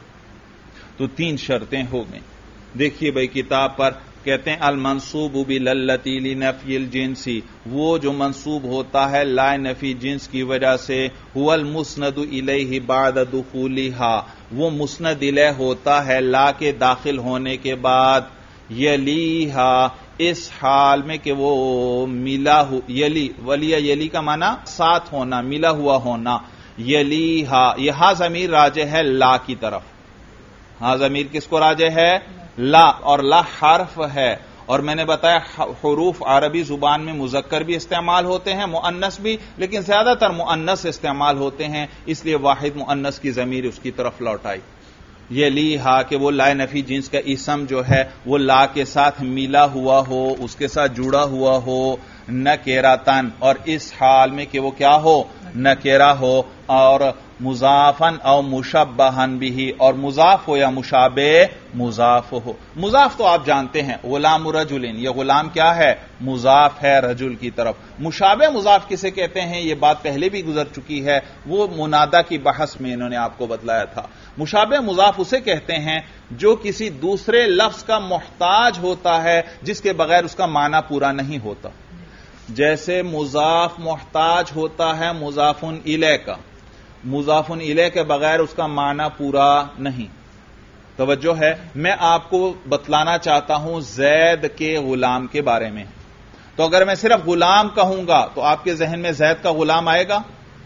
تو تین شرطیں ہو گئیں. دیکھیے بھائی کتاب پر کہتے ہیں المنصوب باللتی لنفی الجنس، وہ جو منصوب ہوتا ہے لا نفی جنس کی وجہ سے، هو المسند الیہ بعد دخولها، وہ مسند الیہ ہوتا ہے لا کے داخل ہونے کے بعد، یلیہا، اس حال میں کہ وہ ملا ہو، یلی، ولی یلی کا معنی ساتھ ہونا، ملا ہوا ہونا. یلیہا، یہ ہا ضمیر راجع ہے لا کی طرف. ہاں ضمیر کس کو راجع ہے؟ لا. اور لا حرف ہے، اور میں نے بتایا حروف عربی زبان میں مذکر بھی استعمال ہوتے ہیں، مؤنث بھی، لیکن زیادہ تر مؤنث استعمال ہوتے ہیں، اس لیے واحد مؤنث کی ضمیر اس کی طرف لوٹائی. یہ لی ہا کہ وہ لائے نفی جنس کا اسم جو ہے وہ لا کے ساتھ ملا ہوا ہو، اس کے ساتھ جڑا ہوا ہو، نکرتن، اور اس حال میں کہ وہ کیا ہو، نکرہ ہو، اور مضافن او مشبہن بھی، اور مضاف ہو یا مشابہ مضاف ہو۔ مضاف تو آپ جانتے ہیں، غلام رجلن، یہ غلام کیا ہے، مضاف ہے رجل کی طرف۔ مشابہ مضاف کسے کہتے ہیں، یہ بات پہلے بھی گزر چکی ہے، وہ منادا کی بحث میں انہوں نے آپ کو بتلایا تھا۔ مشابہ مضاف اسے کہتے ہیں جو کسی دوسرے لفظ کا محتاج ہوتا ہے جس کے بغیر اس کا معنی پورا نہیں ہوتا۔ جیسے مضاف محتاج ہوتا ہے مضاف الیہ کا، مضاف الیہ کے بغیر اس کا معنی پورا نہیں۔ توجہ ہے، میں آپ کو بتلانا چاہتا ہوں زید کے غلام کے بارے میں، تو اگر میں صرف غلام کہوں گا تو آپ کے ذہن میں زید کا غلام آئے گا؟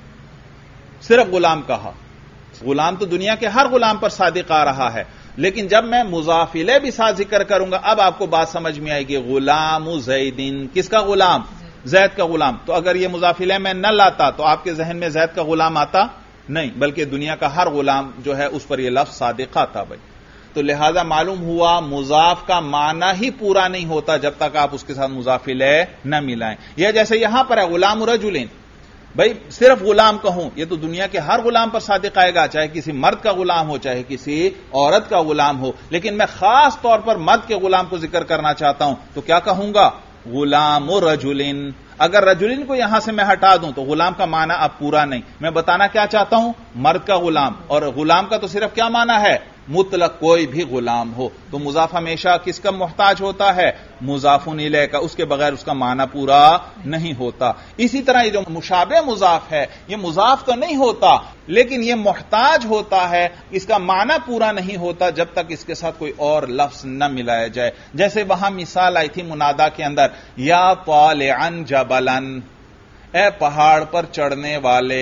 صرف غلام کہا، غلام تو دنیا کے ہر غلام پر صادق آ رہا ہے، لیکن جب میں مضاف الیہ بھی ساتھ ذکر کروں گا اب آپ کو بات سمجھ میں آئے گی، غلام زیدن، کس کا غلام؟ زید کا غلام۔ تو اگر یہ مضاف الیہ میں نہ لاتا تو آپ کے ذہن میں زید کا غلام آتا نہیں، بلکہ دنیا کا ہر غلام جو ہے اس پر یہ لفظ صادقہ تھا بھائی۔ تو لہذا معلوم ہوا مضاف کا معنی ہی پورا نہیں ہوتا جب تک آپ اس کے ساتھ مضاف الیہ نہ ملائیں۔ یہ جیسے یہاں پر ہے غلام رجلن، بھائی صرف غلام کہوں یہ تو دنیا کے ہر غلام پر صادق آئے گا، چاہے کسی مرد کا غلام ہو چاہے کسی عورت کا غلام ہو، لیکن میں خاص طور پر مرد کے غلام کو ذکر کرنا چاہتا ہوں تو کیا کہوں گا؟ غلام رجلن۔ اگر رجلن کو یہاں سے میں ہٹا دوں تو غلام کا معنی اب پورا نہیں۔ میں بتانا کیا چاہتا ہوں؟ مرد کا غلام، اور غلام کا تو صرف کیا معنی ہے؟ مطلق کوئی بھی غلام ہو۔ تو مضاف ہمیشہ کس کا محتاج ہوتا ہے؟ مضاف الیہ کا، اس کے بغیر اس کا معنی پورا نہیں ہوتا۔ اسی طرح یہ جو مشابہ مضاف ہے یہ مضاف تو نہیں ہوتا لیکن یہ محتاج ہوتا ہے، اس کا معنی پورا نہیں ہوتا جب تک اس کے ساتھ کوئی اور لفظ نہ ملایا جائے۔ جیسے وہاں مثال آئی تھی منادا کے اندر، یا طالعن جبلن، اے پہاڑ پر چڑھنے والے۔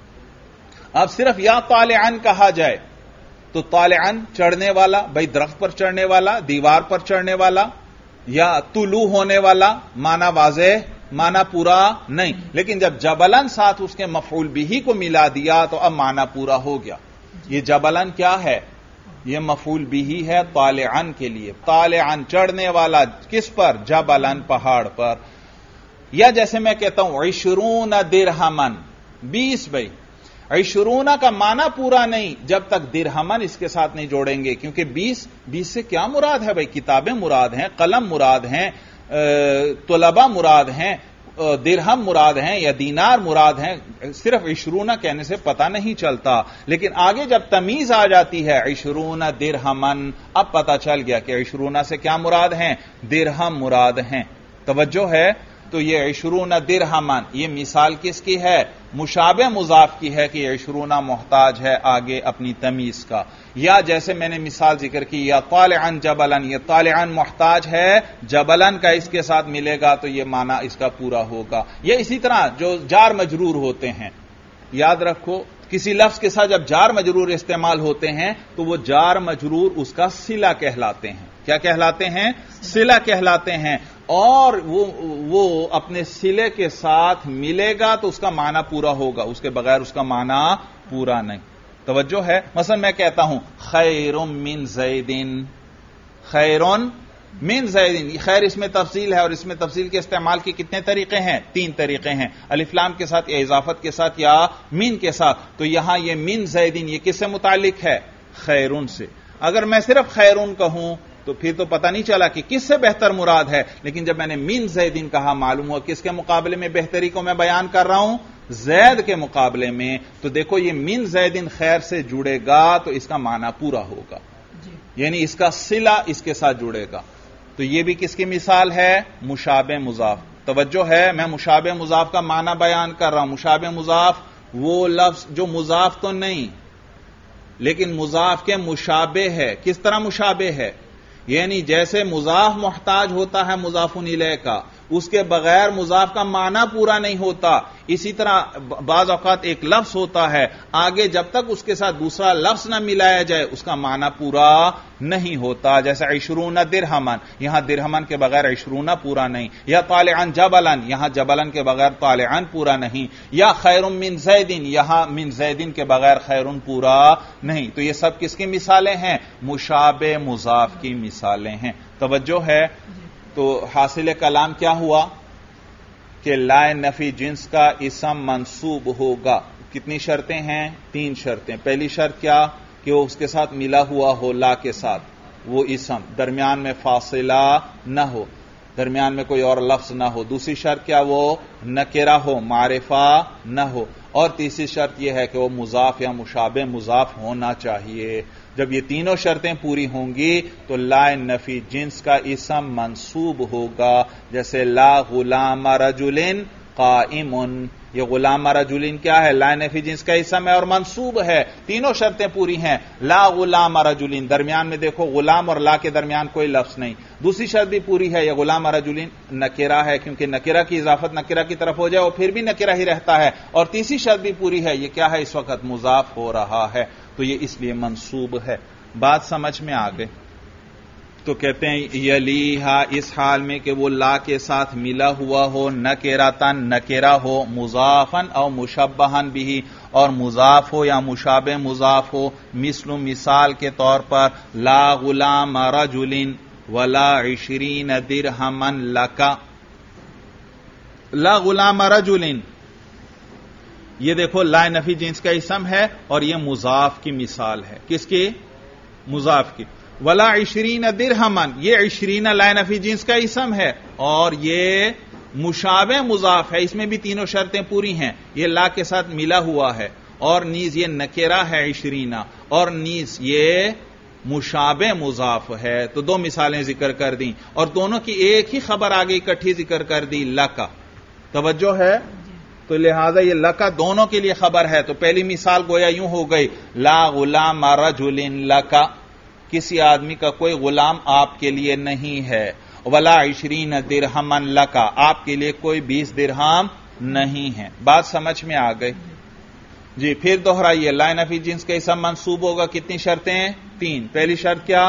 اب صرف یا طالعن کہا جائے تو طالعن چڑھنے والا، بھائی درخت پر چڑھنے والا، دیوار پر چڑھنے والا، یا طلوع ہونے والا، معنی واضح، معنی پورا نہیں۔ لیکن جب جبلن ساتھ اس کے مفعول بہ کو ملا دیا تو اب معنی پورا ہو گیا۔ یہ جبلن کیا ہے؟ یہ مفعول بہ ہے طالعن کے لیے، طالعن چڑھنے والا، کس پر؟ جبلن پہاڑ پر۔ یا جیسے میں کہتا ہوں عشرون درہمن، بیس، بھائی عشرون کا معنی پورا نہیں جب تک درہمن اس کے ساتھ نہیں جوڑیں گے، کیونکہ بیس، بیس سے کیا مراد ہے بھائی؟ کتابیں مراد ہیں، قلم مراد ہیں، طلبہ مراد ہیں، درہم مراد ہیں یا دینار مراد ہیں۔ صرف عشرون کہنے سے پتہ نہیں چلتا، لیکن آگے جب تمیز آ جاتی ہے عشرون درہمن، اب پتہ چل گیا کہ عشرون سے کیا مراد ہیں؟ درہم مراد ہیں۔ توجہ ہے؟ تو یہ عشرون درہمن یہ مثال کس کی ہے؟ مشابہ مضاف کی ہے کہ یہ عشرون محتاج ہے آگے اپنی تمیز کا۔ یا جیسے میں نے مثال ذکر کی، یا طالعن جبلن، یہ طالعن محتاج ہے جبلن کا، اس کے ساتھ ملے گا تو یہ معنی اس کا پورا ہوگا۔ یہ اسی طرح جو جار مجرور ہوتے ہیں، یاد رکھو کسی لفظ کے ساتھ جب جار مجرور استعمال ہوتے ہیں تو وہ جار مجرور اس کا صلہ کہلاتے ہیں۔ کیا کہلاتے ہیں؟ صلہ کہلاتے ہیں، اور وہ وہ اپنے صلے کے ساتھ ملے گا تو اس کا معنی پورا ہوگا، اس کے بغیر اس کا معنی پورا نہیں۔ توجہ ہے؟ مثلا میں کہتا ہوں خیر من زیدن، خیر من زیدن، خیر اس میں تفصیل ہے، اور اس میں تفصیل کے استعمال کے کتنے طریقے ہیں؟ تین طریقے ہیں، الف لام کے ساتھ یا اضافت کے ساتھ یا من کے ساتھ۔ تو یہاں یہ من زیدن یہ کس سے متعلق ہے؟ خیرون سے۔ اگر میں صرف خیرون کہوں تو پھر تو پتہ نہیں چلا کہ کس سے بہتر مراد ہے، لیکن جب میں نے من زیدن کہا معلوم ہوا کس کے مقابلے میں بہتری کو میں بیان کر رہا ہوں؟ زید کے مقابلے میں۔ تو دیکھو یہ من زیدن خیر سے جڑے گا تو اس کا معنی پورا ہوگا، یعنی اس کا صلہ اس کے ساتھ جڑے گا۔ تو یہ بھی کس کی مثال ہے؟ مشابہ مضاف۔ توجہ ہے، میں مشابہ مضاف کا معنی بیان کر رہا ہوں۔ مشابہ مضاف وہ لفظ جو مضاف تو نہیں لیکن مضاف کے مشابہ ہے۔ کس طرح مشابہ ہے؟ یعنی جیسے مضاف محتاج ہوتا ہے مضاف الیہ کا، اس کے بغیر مضاف کا معنی پورا نہیں ہوتا. اسی طرح بعض اوقات ایک لفظ ہوتا ہے, آگے جب تک اس کے ساتھ دوسرا لفظ نہ ملایا جائے اس کا معنی پورا نہیں ہوتا. جیسے عشرون درہمن, یہاں درہمن کے بغیر عشرون پورا نہیں. یا طالعن جبلن, یہاں جبلن کے بغیر طالعن پورا نہیں. یا خیر من زیدن, یہاں من زیدن کے بغیر خیرن پورا نہیں. تو یہ سب کس کی مثالیں ہیں؟ مشابہ مضاف کی مثالیں ہیں. توجہ ہے؟ تو حاصل کلام کیا ہوا کہ لا نفی جنس کا اسم منصوب ہوگا. کتنی شرطیں ہیں؟ تین شرطیں. پہلی شرط کیا کہ وہ اس کے ساتھ ملا ہوا ہو, لا کے ساتھ وہ اسم, درمیان میں فاصلہ نہ ہو, درمیان میں کوئی اور لفظ نہ ہو. دوسری شرط کیا, وہ نکرہ ہو, معرفہ نہ ہو. اور تیسری شرط یہ ہے کہ وہ مضاف یا مشابہ مضاف ہونا چاہیے. جب یہ تینوں شرطیں پوری ہوں گی تو لا نفی جنس کا اسم منصوب ہوگا. جیسے لا غلام رجل قائم, یہ غلام رجل کیا ہے؟ لا نفی جنس کا اسم ہے اور منصوب ہے. تینوں شرطیں پوری ہیں. لا غلام رجل, درمیان میں دیکھو غلام اور لا کے درمیان کوئی لفظ نہیں. دوسری شرط بھی پوری ہے, یہ غلام رجل نکرہ ہے, کیونکہ نکرہ کی اضافت نکرہ کی طرف ہو جائے اور پھر بھی نکرہ ہی رہتا ہے. اور تیسری شرط بھی پوری ہے, یہ کیا ہے؟ اس وقت مضاف ہو رہا ہے, تو یہ اس لیے منصوب ہے. بات سمجھ میں آ گئی؟ تو کہتے ہیں یلیہا, اس حال میں کہ وہ لا کے ساتھ ملا ہوا ہو, نکراتن نکرہ ہو, مضافن او مشبہن بھی, اور مضاف ہو یا مشابہ مضاف ہو. مثل مثال کے طور پر لا غلام رجل ولا عشرین درہمن لکا. لا غلام رجل, یہ دیکھو لا نفی جنس کا اسم ہے اور یہ مضاف کی مثال ہے. کس کی؟ مضاف کی. ولا عشرین درہمن, یہ عشرین لا نفی جنس کا اسم ہے اور یہ مشابہ مضاف ہے. اس میں بھی تینوں شرطیں پوری ہیں. یہ لا کے ساتھ ملا ہوا ہے اور نیز یہ نکرہ ہے عشرین, اور نیز یہ مشابہ مضاف ہے. تو دو مثالیں ذکر کر دیں اور دونوں کی ایک ہی خبر آگے اکٹھی ذکر کر دی, لکا. توجہ ہے؟ تو لہذا یہ لکا دونوں کے لیے خبر ہے. تو پہلی مثال گویا یوں ہو گئی, لا غلام رجل لکا, کسی آدمی کا کوئی غلام آپ کے لیے نہیں ہے. ولا عشرین درہمن لکا, آپ کے لیے کوئی بیس درہم نہیں ہے. بات سمجھ میں آ گئی؟ جی پھر دوہرائیے. لا نفی جنس کا اسم منصوب ہوگا. کتنی شرطیں؟ تین. پہلی شرط کیا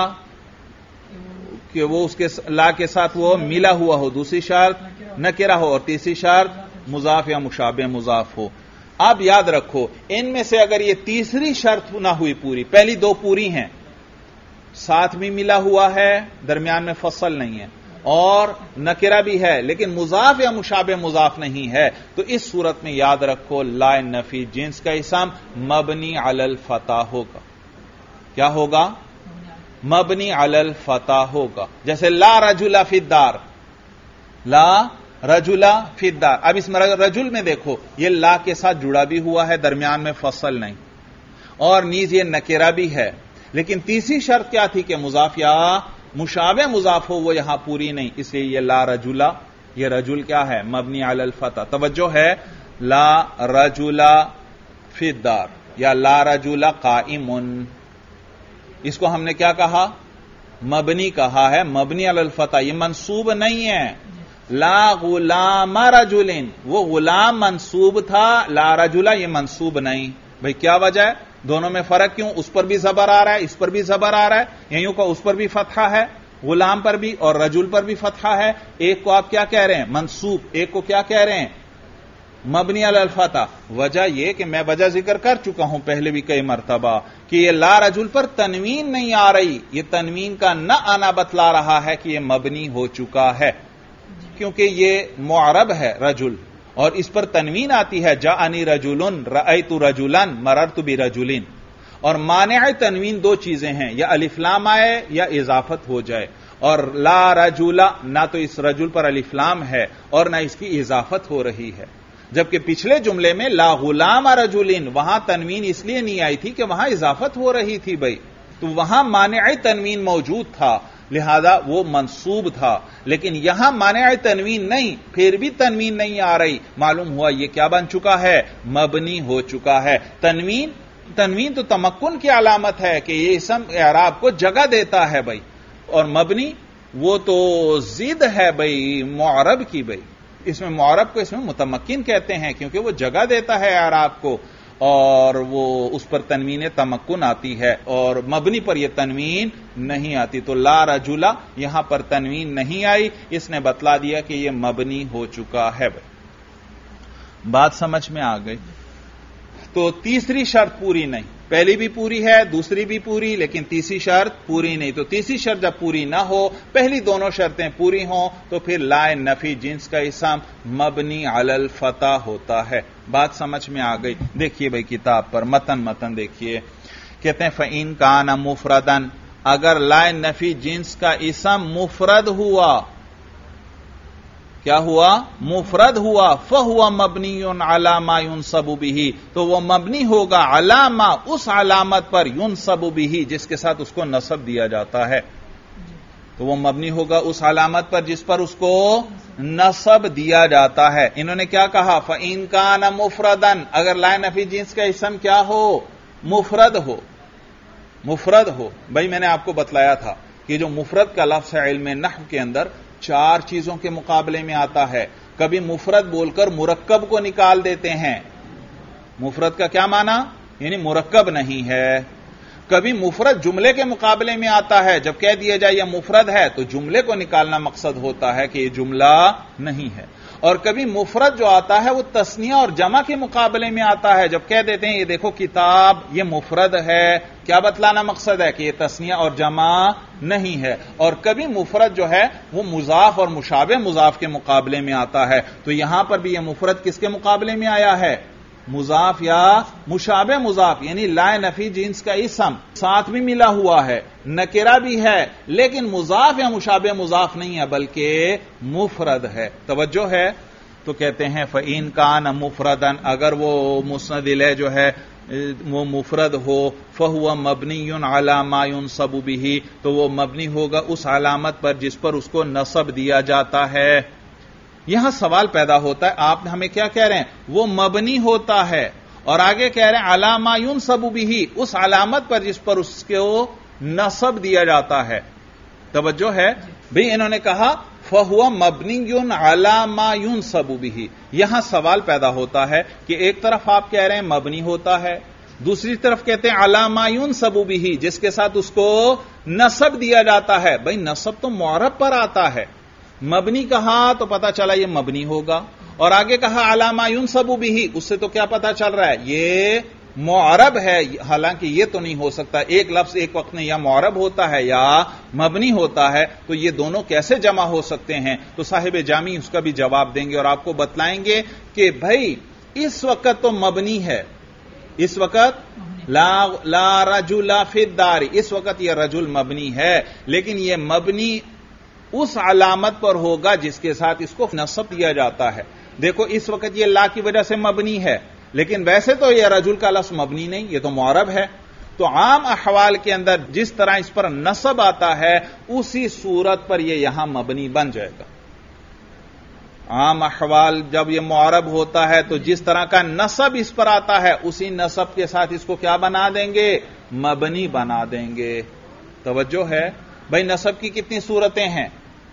کہ وہ اس کے لا کے ساتھ وہ ملا ہوا ہو. دوسری شرط نکرہ ہو, اور تیسری شرط مضاف یا مشابہ مضاف ہو. اب یاد رکھو, ان میں سے اگر یہ تیسری شرط نہ ہوئی پوری, پہلی دو پوری ہیں, ساتھ بھی ملا ہوا ہے, درمیان میں فصل نہیں ہے, اور نکرہ بھی ہے لیکن مضاف یا مشابہ مضاف نہیں ہے, تو اس صورت میں یاد رکھو لا نفی جنس کا اسم مبنی علی الفتح ہوگا. کیا ہوگا؟ مبنی علی الفتح ہوگا. جیسے لا رجل فی الدار, لا رجل فی الدار. اب اس رجل میں دیکھو یہ لا کے ساتھ جڑا بھی ہوا ہے, درمیان میں فصل نہیں, اور نیز یہ نکرہ بھی ہے. لیکن تیسری شرط کیا تھی کہ مضاف یا مشابہ مضاف ہو, وہ یہاں پوری نہیں, اس لیے یہ لا رجل, یہ رجل کیا ہے؟ مبنی علی الفتح. توجہ ہے؟ لا رجل فی الدار یا لا رجل قائم, اس کو ہم نے کیا کہا؟ مبنی کہا ہے, مبنی علی الفتح. یہ منصوب نہیں ہے. لا غلام رجل, وہ غلام منصوب تھا, لا رجل یہ منصوب نہیں. بھئی کیا وجہ ہے؟ دونوں میں فرق کیوں؟ اس پر بھی زبر آ رہا ہے, اس پر بھی زبر آ رہا ہے, یوں کہ اس پر بھی فتحہ ہے, غلام پر بھی, اور رجل پر بھی فتحہ ہے. ایک کو آپ کیا کہہ رہے ہیں؟ منصوب. ایک کو کیا کہہ رہے ہیں؟ مبنی علی الفتح. وجہ یہ کہ میں وجہ ذکر کر چکا ہوں پہلے بھی کئی مرتبہ کہ یہ لا رجل پر تنوین نہیں آ رہی. یہ تنوین کا نہ آنا بتلا رہا ہے کہ یہ مبنی ہو چکا ہے, کیونکہ یہ معرب ہے رجل, اور اس پر تنوین آتی ہے جاءنی رجل, رأیت رجلا, مررت برجل. اور مانع تنوین دو چیزیں ہیں, یا الف لام آئے یا اضافت ہو جائے. اور لا رجل, نہ تو اس رجل پر الف لام ہے اور نہ اس کی اضافت ہو رہی ہے. جبکہ پچھلے جملے میں لا غلام رجل, وہاں تنوین اس لیے نہیں آئی تھی کہ وہاں اضافت ہو رہی تھی بھائی, تو وہاں مانع تنوین موجود تھا, لہذا وہ منصوب تھا. لیکن یہاں مانع تنوین نہیں, پھر بھی تنوین نہیں آ رہی, معلوم ہوا یہ کیا بن چکا ہے؟ مبنی ہو چکا ہے. تنوین تنوین تو تمکن کی علامت ہے کہ یہ اسم اعراب کو جگہ دیتا ہے بھائی, اور مبنی وہ تو ضد ہے بھئی معرب کی، بھئی اس میں معرب کو اس میں متمکن کہتے ہیں کیونکہ وہ جگہ دیتا ہے اعراب کو اور وہ اس پر تنوین تمکن آتی ہے، اور مبنی پر یہ تنوین نہیں آتی. تو لا رجلا یہاں پر تنوین نہیں آئی، اس نے بتلا دیا کہ یہ مبنی ہو چکا ہے. بات سمجھ میں آ گئی؟ تو تیسری شرط پوری نہیں، پہلی بھی پوری ہے دوسری بھی پوری، لیکن تیسری شرط پوری نہیں. تو تیسری شرط جب پوری نہ ہو، پہلی دونوں شرطیں پوری ہوں، تو پھر لا نفی جنس کا اسم مبنی علی الفتح ہوتا ہے. بات سمجھ میں آ گئی؟ دیکھیے بھائی کتاب پر متن متن دیکھیے، کہتے ہیں فَإِن كَانَ مُفْرَدًا، اگر لا نفی جنس کا اسم مفرد ہوا، کیا ہوا؟ مفرد ہوا، فَهُوَ مَبْنِيٌّ عَلَى مَا يُنْصَبُ بِهِ، تو وہ مبنی ہوگا عَلَى مَا، اس علامت پر، يُنْصَبُ بِهِ جس کے ساتھ اس کو نصب دیا جاتا ہے. تو وہ مبنی ہوگا اس علامت پر جس پر اس کو نصب دیا جاتا ہے. انہوں نے کیا کہا؟ فَإِن كَانَ مُفْرَدًا، اگر لا نفی جنس کا اسم کیا ہو؟ مفرد ہو. مفرد ہو بھائی میں نے آپ کو بتلایا تھا کہ جو مفرد کا لفظ ہے علم نحو کے اندر چار چیزوں کے مقابلے میں آتا ہے. کبھی مفرد بول کر مرکب کو نکال دیتے ہیں. مفرد کا کیا معنی؟ یعنی مرکب نہیں ہے. کبھی مفرد جملے کے مقابلے میں آتا ہے، جب کہہ دیا جائے یہ مفرد ہے تو جملے کو نکالنا مقصد ہوتا ہے کہ یہ جملہ نہیں ہے. اور کبھی مفرد جو آتا ہے وہ تثنیہ اور جمع کے مقابلے میں آتا ہے، جب کہہ دیتے ہیں یہ دیکھو کتاب یہ مفرد ہے، کیا بتلانا مقصد ہے کہ یہ تثنیہ اور جمع نہیں ہے. اور کبھی مفرد جو ہے وہ مضاف اور مشابہ مضاف کے مقابلے میں آتا ہے. تو یہاں پر بھی یہ مفرد کس کے مقابلے میں آیا ہے؟ مضاف یا مشابہ مضاف، یعنی لا نفی جنس کا اسم ساتھ بھی ملا ہوا ہے، نکرہ بھی ہے، لیکن مضاف یا مشابہ مضاف نہیں ہے بلکہ مفرد ہے. توجہ ہے؟ تو کہتے ہیں فَإِن كَانَ مُفْرَدًا، اگر وہ مسند الیہ جو ہے وہ مفرد ہو، فَهُوَ مَبْنِيٌّ عَلَى مَا يُنْصَبُ بِهِ، تو وہ مبنی ہوگا اس علامت پر جس پر اس کو نصب دیا جاتا ہے. یہاں سوال پیدا ہوتا ہے، آپ ہمیں کیا کہہ رہے ہیں؟ وہ مبنی ہوتا ہے، اور آگے کہہ رہے ہیں عَلَى مَا يُنْصَبُ بِهِ، اس علامت پر جس پر اس کو نصب دیا جاتا ہے. توجہ ہے؟ بھئی انہوں نے کہا فَهُوَ مَبْنِيٌّ عَلَى مَا يُنْصَبُ بِهِ. یہاں سوال پیدا ہوتا ہے کہ ایک طرف آپ کہہ رہے ہیں مبنی ہوتا ہے، دوسری طرف کہتے ہیں عَلَى مَا يُنْصَبُ بِهِ جس کے ساتھ اس کو نصب دیا جاتا ہے. بھئی نصب تو معرب پر آتا ہے، مبنی کہا تو پتا چلا یہ مبنی ہوگا، اور آگے کہا عَلَى مَا يُنْصَبُ بِهِ، اس سے تو کیا پتا چل رہا ہے؟ یہ معرب ہے. حالانکہ یہ تو نہیں ہو سکتا، ایک لفظ ایک وقت میں یا معرب ہوتا ہے یا مبنی ہوتا ہے، تو یہ دونوں کیسے جمع ہو سکتے ہیں؟ تو صاحب جامی اس کا بھی جواب دیں گے اور آپ کو بتلائیں گے کہ بھائی اس وقت تو مبنی ہے، اس وقت لا لا رجل فی الدار، اس وقت یہ رجل مبنی ہے، لیکن یہ مبنی اس علامت پر ہوگا جس کے ساتھ اس کو نصب دیا جاتا ہے. دیکھو اس وقت یہ لا کی وجہ سے مبنی ہے، لیکن ویسے تو یہ رجل کا لفظ مبنی نہیں، یہ تو معرب ہے. تو عام احوال کے اندر جس طرح اس پر نصب آتا ہے اسی صورت پر یہ یہاں مبنی بن جائے گا. عام احوال جب یہ معرب ہوتا ہے تو جس طرح کا نصب اس پر آتا ہے اسی نصب کے ساتھ اس کو کیا بنا دیں گے؟ مبنی بنا دیں گے. توجہ ہے؟ بھائی نصب کی کتنی صورتیں ہیں؟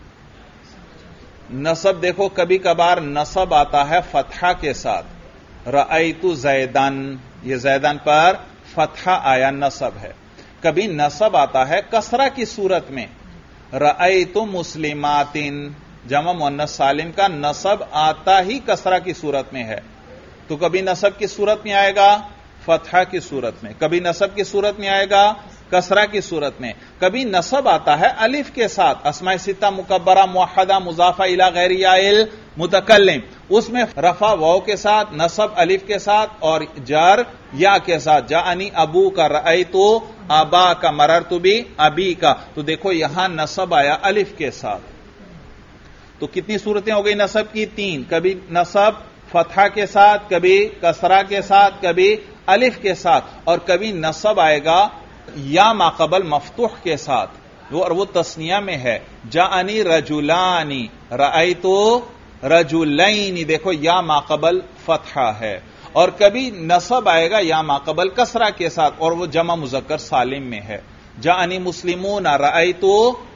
نصب دیکھو کبھی کبھار نصب آتا ہے فتحہ کے ساتھ، رأیت زیدن، یہ زیدن پر فتحہ آیا نصب ہے. کبھی نصب آتا ہے کسرہ کی صورت میں، رأیت مسلمات، جمع مؤنث سالم کا نصب آتا ہی کسرہ کی صورت میں ہے. تو کبھی نصب کی صورت میں آئے گا فتحہ کی صورت میں، کبھی نصب کی صورت میں آئے گا کسرہ کی صورت میں. کبھی نصب آتا ہے الف کے ساتھ، اسماء ستہ مکبرہ موحدہ مضافہ الی غیر یائل متکلم، اس میں رفع واو کے ساتھ، نصب الف کے ساتھ اور جر یا کے ساتھ. جاءنی ابو کا، رأیت ابا کا، مررت بی ابی کا. تو دیکھو یہاں نصب آیا الف کے ساتھ. تو کتنی صورتیں ہو گئی نصب کی؟ تین. کبھی نصب فتحہ کے ساتھ، کبھی کسرہ کے ساتھ، کبھی الف کے ساتھ، اور کبھی نصب آئے گا یا ماقبل مفتوح کے ساتھ، اور وہ تثنیہ میں ہے. جاءنی رجلانی، رأیت رجلین، دیکھو یا ماقبل فتحہ ہے. اور کبھی نصب آئے گا یا ماقبل کسرہ کے ساتھ، اور وہ جمع مذکر سالم میں ہے. جاءنی مسلمون، رأیت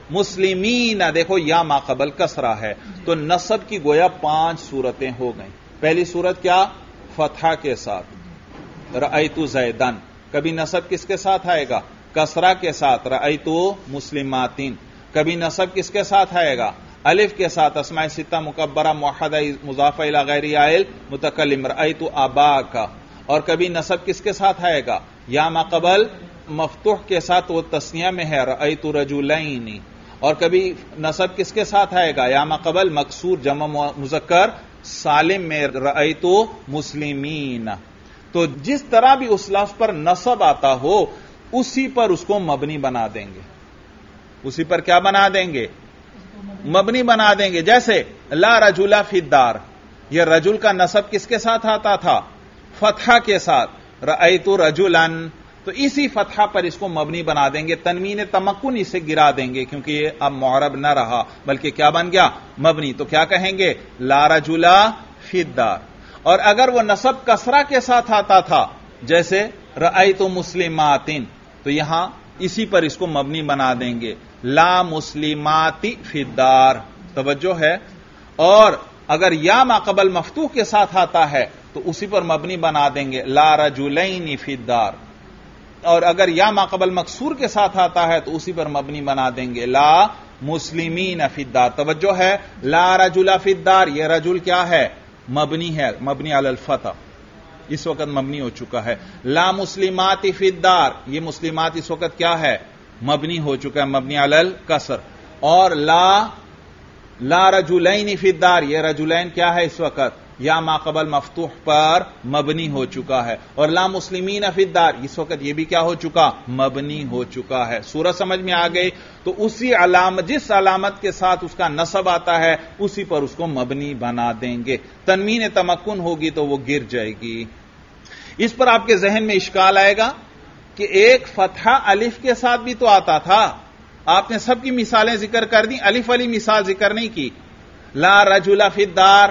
مسلمین، دیکھو یا ما قبل کسرہ ہے، تو نصب کی گویا پانچ صورتیں ہو گئیں. پہلی صورت کیا؟ فتحہ کے ساتھ، رأیت زیدن. کبھی نصب کس کے ساتھ آئے گا؟ کسرہ کے ساتھ، رأیت مسلماتین. کبھی نصب کس کے ساتھ آئے گا؟ الف کے ساتھ، اسماء ستہ مکبرہ موحدہ مضافہ الی غیر عائل متکلم، رأیت اباک. اور کبھی نصب کس کے ساتھ آئے گا؟ یا ما قبل مفتوح کے ساتھ، وہ تثنیہ میں ہے، رأیت رجلین. اور کبھی نصب کس کے ساتھ آئے گا؟ یا ما قبل مکسور جمع مذکر سالم میں، رأیت مسلمین. تو جس طرح بھی اس لفظ پر نصب آتا ہو اسی پر اس کو مبنی بنا دیں گے. اسی پر کیا بنا دیں گے؟ مبنی بنا دیں گے. جیسے لا رجل فی الدار، یہ رجل کا نصب کس کے ساتھ آتا تھا؟ فتحہ کے ساتھ، رأیت رجلا. تو اسی فتحہ پر اس کو مبنی بنا دیں گے، تنوین تمکن اسے گرا دیں گے کیونکہ یہ اب معرب نہ رہا بلکہ کیا بن گیا؟ مبنی. تو کیا کہیں گے؟ لا رجل فی الدار. اور اگر وہ نصب کسرہ کے ساتھ آتا تھا جیسے رأیت مسلمات، تو یہاں اسی پر اس کو مبنی بنا دیں گے، لا مسلمات فی الدار. توجہ ہے. اور اگر یا ما قبل مفتوح کے ساتھ آتا ہے تو اسی پر مبنی بنا دیں گے، لا رجلین فی الدار. اور اگر یا ما قبل مکسور کے ساتھ آتا ہے تو اسی پر مبنی بنا دیں گے، لا مسلمین فی الدار. توجہ ہے. لا رجل فی الدار، یہ رجل کیا ہے؟ مبنی ہے، مبنی علی الفتح، اس وقت مبنی ہو چکا ہے. لا مسلمات فی الدار، یہ مسلمات اس وقت کیا ہے؟ مبنی ہو چکا ہے، مبنی علی الکسر. اور لا لا رجلین فی الدار، یہ رجلین کیا ہے اس وقت؟ یا ما قبل مفتوح پر مبنی ہو چکا ہے. اور لا مسلمین فی الدار، اس وقت یہ بھی کیا ہو چکا؟ مبنی ہو چکا ہے. سورہ سمجھ میں آ گئی. تو اسی علامت، جس علامت کے ساتھ اس کا نصب آتا ہے اسی پر اس کو مبنی بنا دیں گے. تنوین تمکن ہوگی تو وہ گر جائے گی. اس پر آپ کے ذہن میں اشکال آئے گا کہ ایک فتحہ الف کے ساتھ بھی تو آتا تھا. آپ نے سب کی مثالیں ذکر کر دی، الف والی مثال ذکر نہیں کی. لا رجل فی الدار،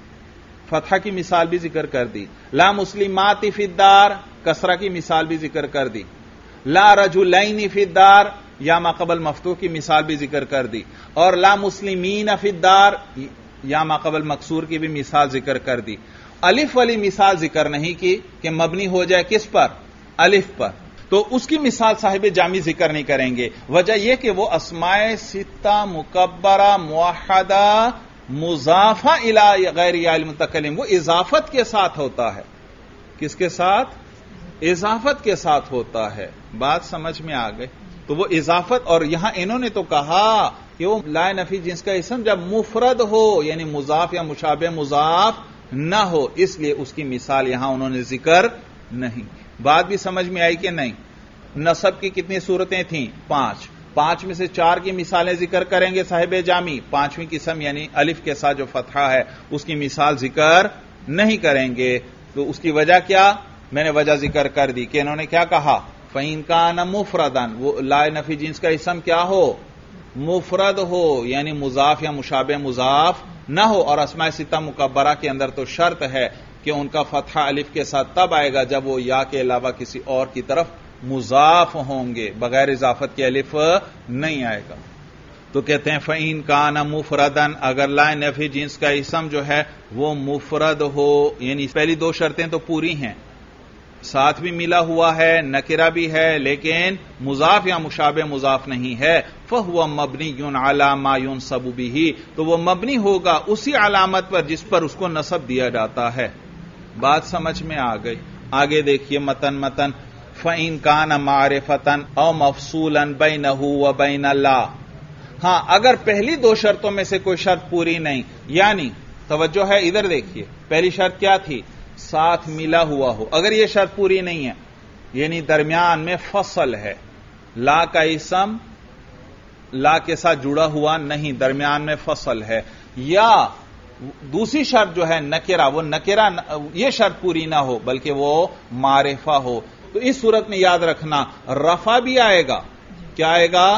فتحہ کی مثال بھی ذکر کر دی. لا مسلمات فی الدار، کسرہ کی مثال بھی ذکر کر دی. لا رجلین فی الدار، یا ما قبل مفتوح کی مثال بھی ذکر کر دی. اور لا مسلمین فی الدار، یا ما قبل مکسور کی بھی مثال ذکر کر دی. الف والی مثال ذکر نہیں کی کہ مبنی ہو جائے کس پر؟ الف پر. تو اس کی مثال صاحب جامی ذکر نہیں کریں گے. وجہ یہ کہ وہ اسماء ستہ مکبرہ موحدہ مضافہ الی غیر عائل متکلم، وہ اضافت کے ساتھ ہوتا ہے. کس کے ساتھ؟ اضافت کے ساتھ ہوتا ہے. بات سمجھ میں آ گئی. تو وہ اضافت، اور یہاں انہوں نے تو کہا کہ وہ لا نفی جنس کا اسم جب مفرد ہو، یعنی مضاف یا مشابہ مضاف نہ ہو، اس لیے اس کی مثال یہاں انہوں نے ذکر نہیں. بات بھی سمجھ میں آئی کہ نہیں؟ نصب کی کتنی صورتیں تھیں؟ پانچ. پانچ میں سے چار کی مثالیں ذکر کریں گے صاحب جامی. پانچویں قسم یعنی الف کے ساتھ جو فتحہ ہے اس کی مثال ذکر نہیں کریں گے. تو اس کی وجہ کیا؟ میں نے وجہ ذکر کر دی کہ انہوں نے کیا کہا؟ فَإِن كَانَ مُفْرَدًا، وہ لا نفی جنس کا اسم کیا ہو؟ مفرد ہو، یعنی مضاف یا مشابہ مضاف نہ ہو. اور اسماء ستہ مکبرہ کے اندر تو شرط ہے کہ ان کا فتحہ الف کے ساتھ تب آئے گا جب وہ یا کے علاوہ کسی اور کی طرف مضاف ہوں گے، بغیر اضافت کے الف نہیں آئے گا. تو کہتے ہیں فَإِن كَانَ مُفْرَدًا، اگر لا نفی جنس کا اسم جو ہے وہ مفرد ہو، یعنی پہلی دو شرطیں تو پوری ہیں، ساتھ بھی ملا ہوا ہے، نکرہ بھی ہے، لیکن مضاف یا مشابہ مضاف نہیں ہے، فَهُوَ مَبْنِيٌّ عَلَى مَا يُنصَبُ بِهِ، تو وہ مبنی ہوگا اسی علامت پر جس پر اس کو نصب دیا جاتا ہے. بات سمجھ میں آ گئی. آگے دیکھیے متن متن فَإِن كَانَ مَعْرِفَةً أَوْ مَفْصُولًا بَيْنَهُ وَبَيْنَ اللَّهِ، ہاں اگر پہلی دو شرطوں میں سے کوئی شرط پوری نہیں، یعنی توجہ ہے ادھر دیکھیے، پہلی شرط کیا تھی؟ ساتھ ملا ہوا ہو. اگر یہ شرط پوری نہیں ہے، یعنی درمیان میں فصل ہے، لا کا اسم لا کے ساتھ جڑا ہوا نہیں، درمیان میں فصل ہے، یا دوسری شرط جو ہے نکرہ، وہ نکرہ یہ شرط پوری نہ ہو بلکہ وہ معرفہ ہو، تو اس صورت میں یاد رکھنا رفع بھی آئے گا. کیا آئے گا؟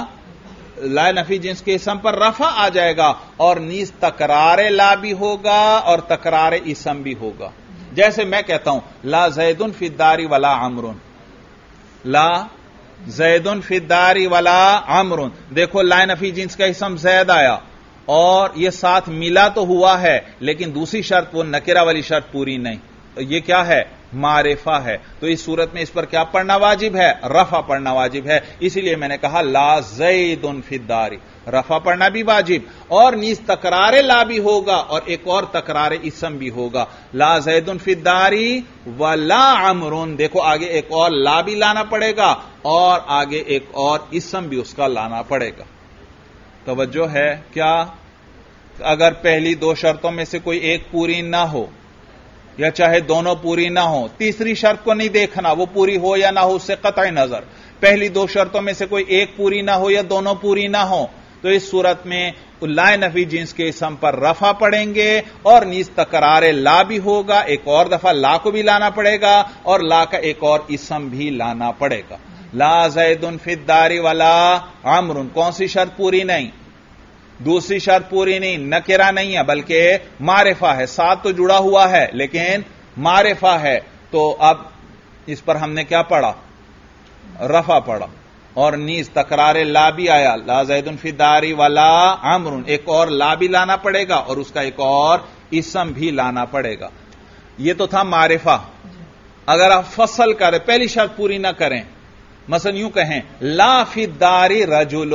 لا نفی جنس کے اسم پر رفع آ جائے گا، اور نیز تکرار لا بھی ہوگا اور تکرار اسم بھی ہوگا. جیسے میں کہتا ہوں لا زید فی الدار ولا عمرو، لا زیدن فی الدار ولا عمرو، دیکھو لا نفی جنس کا اسم زید آیا اور یہ ساتھ ملا تو ہوا ہے لیکن دوسری شرط وہ نکرہ والی شرط پوری نہیں، یہ کیا ہے؟ معرفہ ہے. تو اس صورت میں اس پر کیا پڑھنا واجب ہے؟ رفع پڑھنا واجب ہے. اسی لیے میں نے کہا لا زید فی الدار، رفع پڑھنا بھی واجب اور نیز تکرار لا بھی ہوگا اور ایک اور تکرار اسم بھی ہوگا. لا زید فی الدار ولا عمرو، دیکھو آگے ایک اور لا بھی لانا پڑے گا اور آگے ایک اور اسم بھی اس کا لانا پڑے گا. توجہ ہے کیا؟ اگر پہلی دو شرطوں میں سے کوئی ایک پوری نہ ہو یا چاہے دونوں پوری نہ ہو، تیسری شرط کو نہیں دیکھنا وہ پوری ہو یا نہ ہو، اس سے قطع نظر. پہلی دو شرطوں میں سے کوئی ایک پوری نہ ہو یا دونوں پوری نہ ہو تو اس صورت میں لا نفی جنس کے اسم پر رفع پڑھیں گے اور نیز تکرار لا بھی ہوگا، ایک اور دفعہ لا کو بھی لانا پڑے گا اور لا کا ایک اور اسم بھی لانا پڑے گا. لا زید فی الدار ولا عمرو، کون سی شرط پوری نہیں؟ دوسری شرط پوری نہیں، نکرہ نہیں ہے بلکہ معرفہ ہے، ساتھ تو جڑا ہوا ہے لیکن معرفہ ہے. تو اب اس پر ہم نے کیا پڑھا؟ رفع پڑھا اور نیز تکرار لا بھی آیا، لا زید فی الدار ولا عمرو، ایک اور لا بھی لانا پڑے گا اور اس کا ایک اور اسم بھی لانا پڑے گا. یہ تو تھا معرفہ. اگر آپ فصل کریں، پہلی شرط پوری نہ کریں، مثلا یوں کہیں لا فی الدار رجل،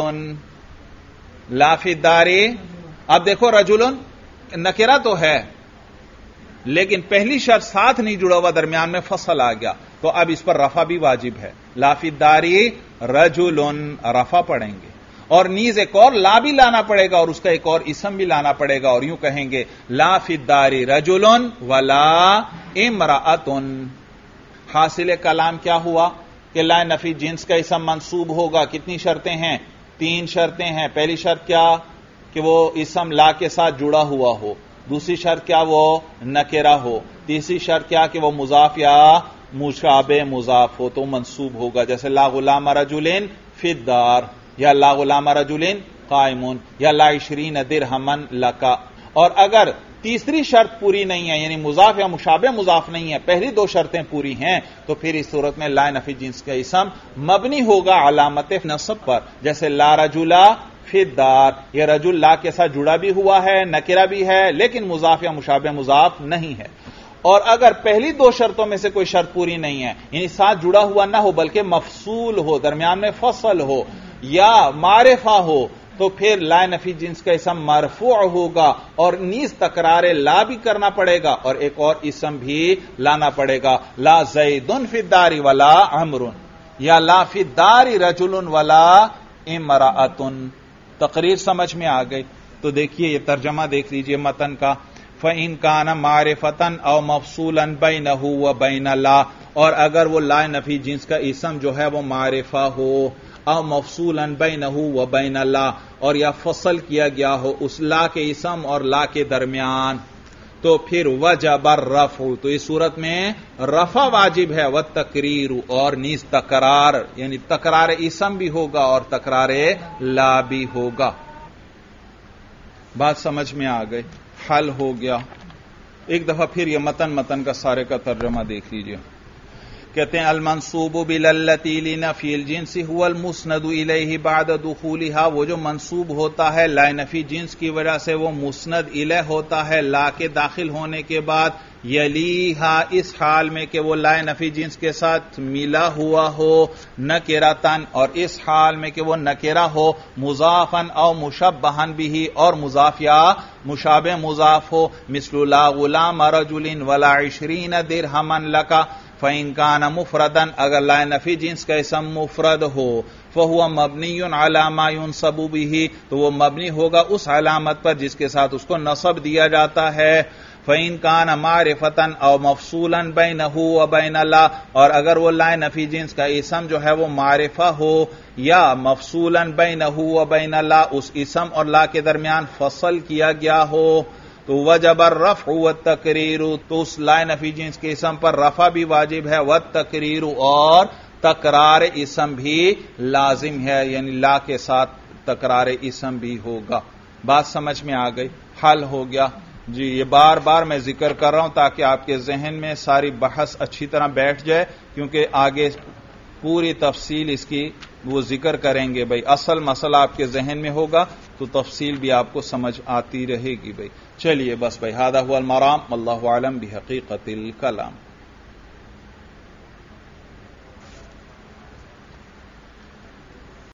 لا فی الدار، اب دیکھو رجل نکرہ تو ہے لیکن پہلی شرط ساتھ نہیں جڑا ہوا، درمیان میں فصل آ گیا تو اب اس پر رفع بھی واجب ہے. لا فی الدار رجل، رفع پڑھیں گے اور نیز ایک اور لا بھی لانا پڑے گا اور اس کا ایک اور اسم بھی لانا پڑے گا اور یوں کہیں گے لا فی الدار رجل ولا امرأۃ. حاصل کلام کیا ہوا کہ لا نفی جنس کا اسم منصوب ہوگا. کتنی شرطیں ہیں؟ تین شرطیں ہیں. پہلی شرط کیا کہ وہ اسم لا کے ساتھ جڑا ہوا ہو، دوسری شرط کیا وہ نکرہ ہو، تیسری شرط کیا کہ وہ مضاف یا مشابہ مضاف ہو تو منصوب ہوگا، جیسے لا غلام رجل فی الدار یا لا غلام رجل قائم یا لا عشرین درہما لکا. اور اگر تیسری شرط پوری نہیں ہے یعنی مضاف یا مشابہ مضاف نہیں ہے، پہلی دو شرطیں پوری ہیں تو پھر اس صورت میں لا نفی جنس کا اسم مبنی ہوگا علامت نصب پر، جیسے لا رجلا فی الدار، یہ رجل لا کے ساتھ جڑا بھی ہوا ہے، نکرہ بھی ہے لیکن مضاف یا مشابہ مضاف نہیں ہے. اور اگر پہلی دو شرطوں میں سے کوئی شرط پوری نہیں ہے یعنی ساتھ جڑا ہوا نہ ہو بلکہ مفصول ہو، درمیان میں فصل ہو یا معرفہ ہو تو پھر لا نفی جنس کا اسم مرفوع ہوگا اور نیز تکرار لا بھی کرنا پڑے گا اور ایک اور اسم بھی لانا پڑے گا. لا زید فی الدار ولا عمرو یا لا فی الدار رجل ولا امرأۃ. تقریر سمجھ میں آ گئی؟ تو دیکھیے یہ ترجمہ دیکھ لیجئے متن کا. فَإِن كَانَ مَعْرِفَةً أَوْ مَفْصُولًا بَيْنَهُ وَبَيْنَ لَا، اور اگر وہ لا نفی جنس کا اسم جو ہے وہ معرفہ ہو، او مفصولا بینہ و بین لا، اور یا فصل کیا گیا ہو اس لا کے اسم اور لا کے درمیان، تو پھر وجب الرفع، تو اس صورت میں رفع واجب ہے. والتقریر، اور نیز تکرار، یعنی تکرار اسم بھی ہوگا اور تکرار لا بھی ہوگا. بات سمجھ میں آ گئی؟ حل ہو گیا. ایک دفعہ پھر یہ متن متن کا سارے کا ترجمہ دیکھ لیجئے. کہتے ہیں المنصوب باللتی لنفی الجنس هو المسند الیہ بعد دخولها، وہ جو منصوب ہوتا ہے لا نفی جنس کی وجہ سے وہ مسند الیہ ہوتا ہے لا کے داخل ہونے کے بعد، یلیہا، اس حال میں کہ وہ لا نفی جنس کے ساتھ ملا ہوا ہو، نکرتن، اور اس حال میں کہ وہ نکرہ ہو، مضافن او مشبہن بھی، اور مضاف یا مشابہ مضاف ہو، مثل لا غلام رجل ولا عشرین درہما لکا. فَإِن كَانَ مُفْرَدًا، اگر لا نفی جنس کا اسم مفرد ہو، فَهُوَ مَبْنِيٌّ عَلَى مَا يُنصَبُ بِهِ، تو وہ مبنی ہوگا اس علامت پر جس کے ساتھ اس کو نصب دیا جاتا ہے. فَإِن كَانَ مَعْرِفَةً أَوْ مَفْصُولًا بَيْنَهُ وَبَيْنَ لَا، اور اگر وہ لا نفی جنس کا اسم جو ہے وہ معرفہ ہو یا مفصولاً بَيْنَهُ وَبَيْنَ لَا، اس اسم اور لا کے درمیان فصل کیا گیا ہو، تو وجب الرفع والتقریر، تو اس لا نفی جنس کے اسم پر رفع بھی واجب ہے، والتقریر، اور تکرار اسم بھی لازم ہے، یعنی لا کے ساتھ تکرار اسم بھی ہوگا. بات سمجھ میں آ گئی؟ حل ہو گیا جی. یہ بار بار میں ذکر کر رہا ہوں تاکہ آپ کے ذہن میں ساری بحث اچھی طرح بیٹھ جائے، کیونکہ آگے پوری تفصیل اس کی وہ ذکر کریں گے بھائی. اصل مسئلہ آپ کے ذہن میں ہوگا تو تفصیل بھی آپ کو سمجھ آتی رہے گی بھائی. چلیے بس بھائی، ھذا ھو المرام، واللہ اعلم بحقیقت الکلام.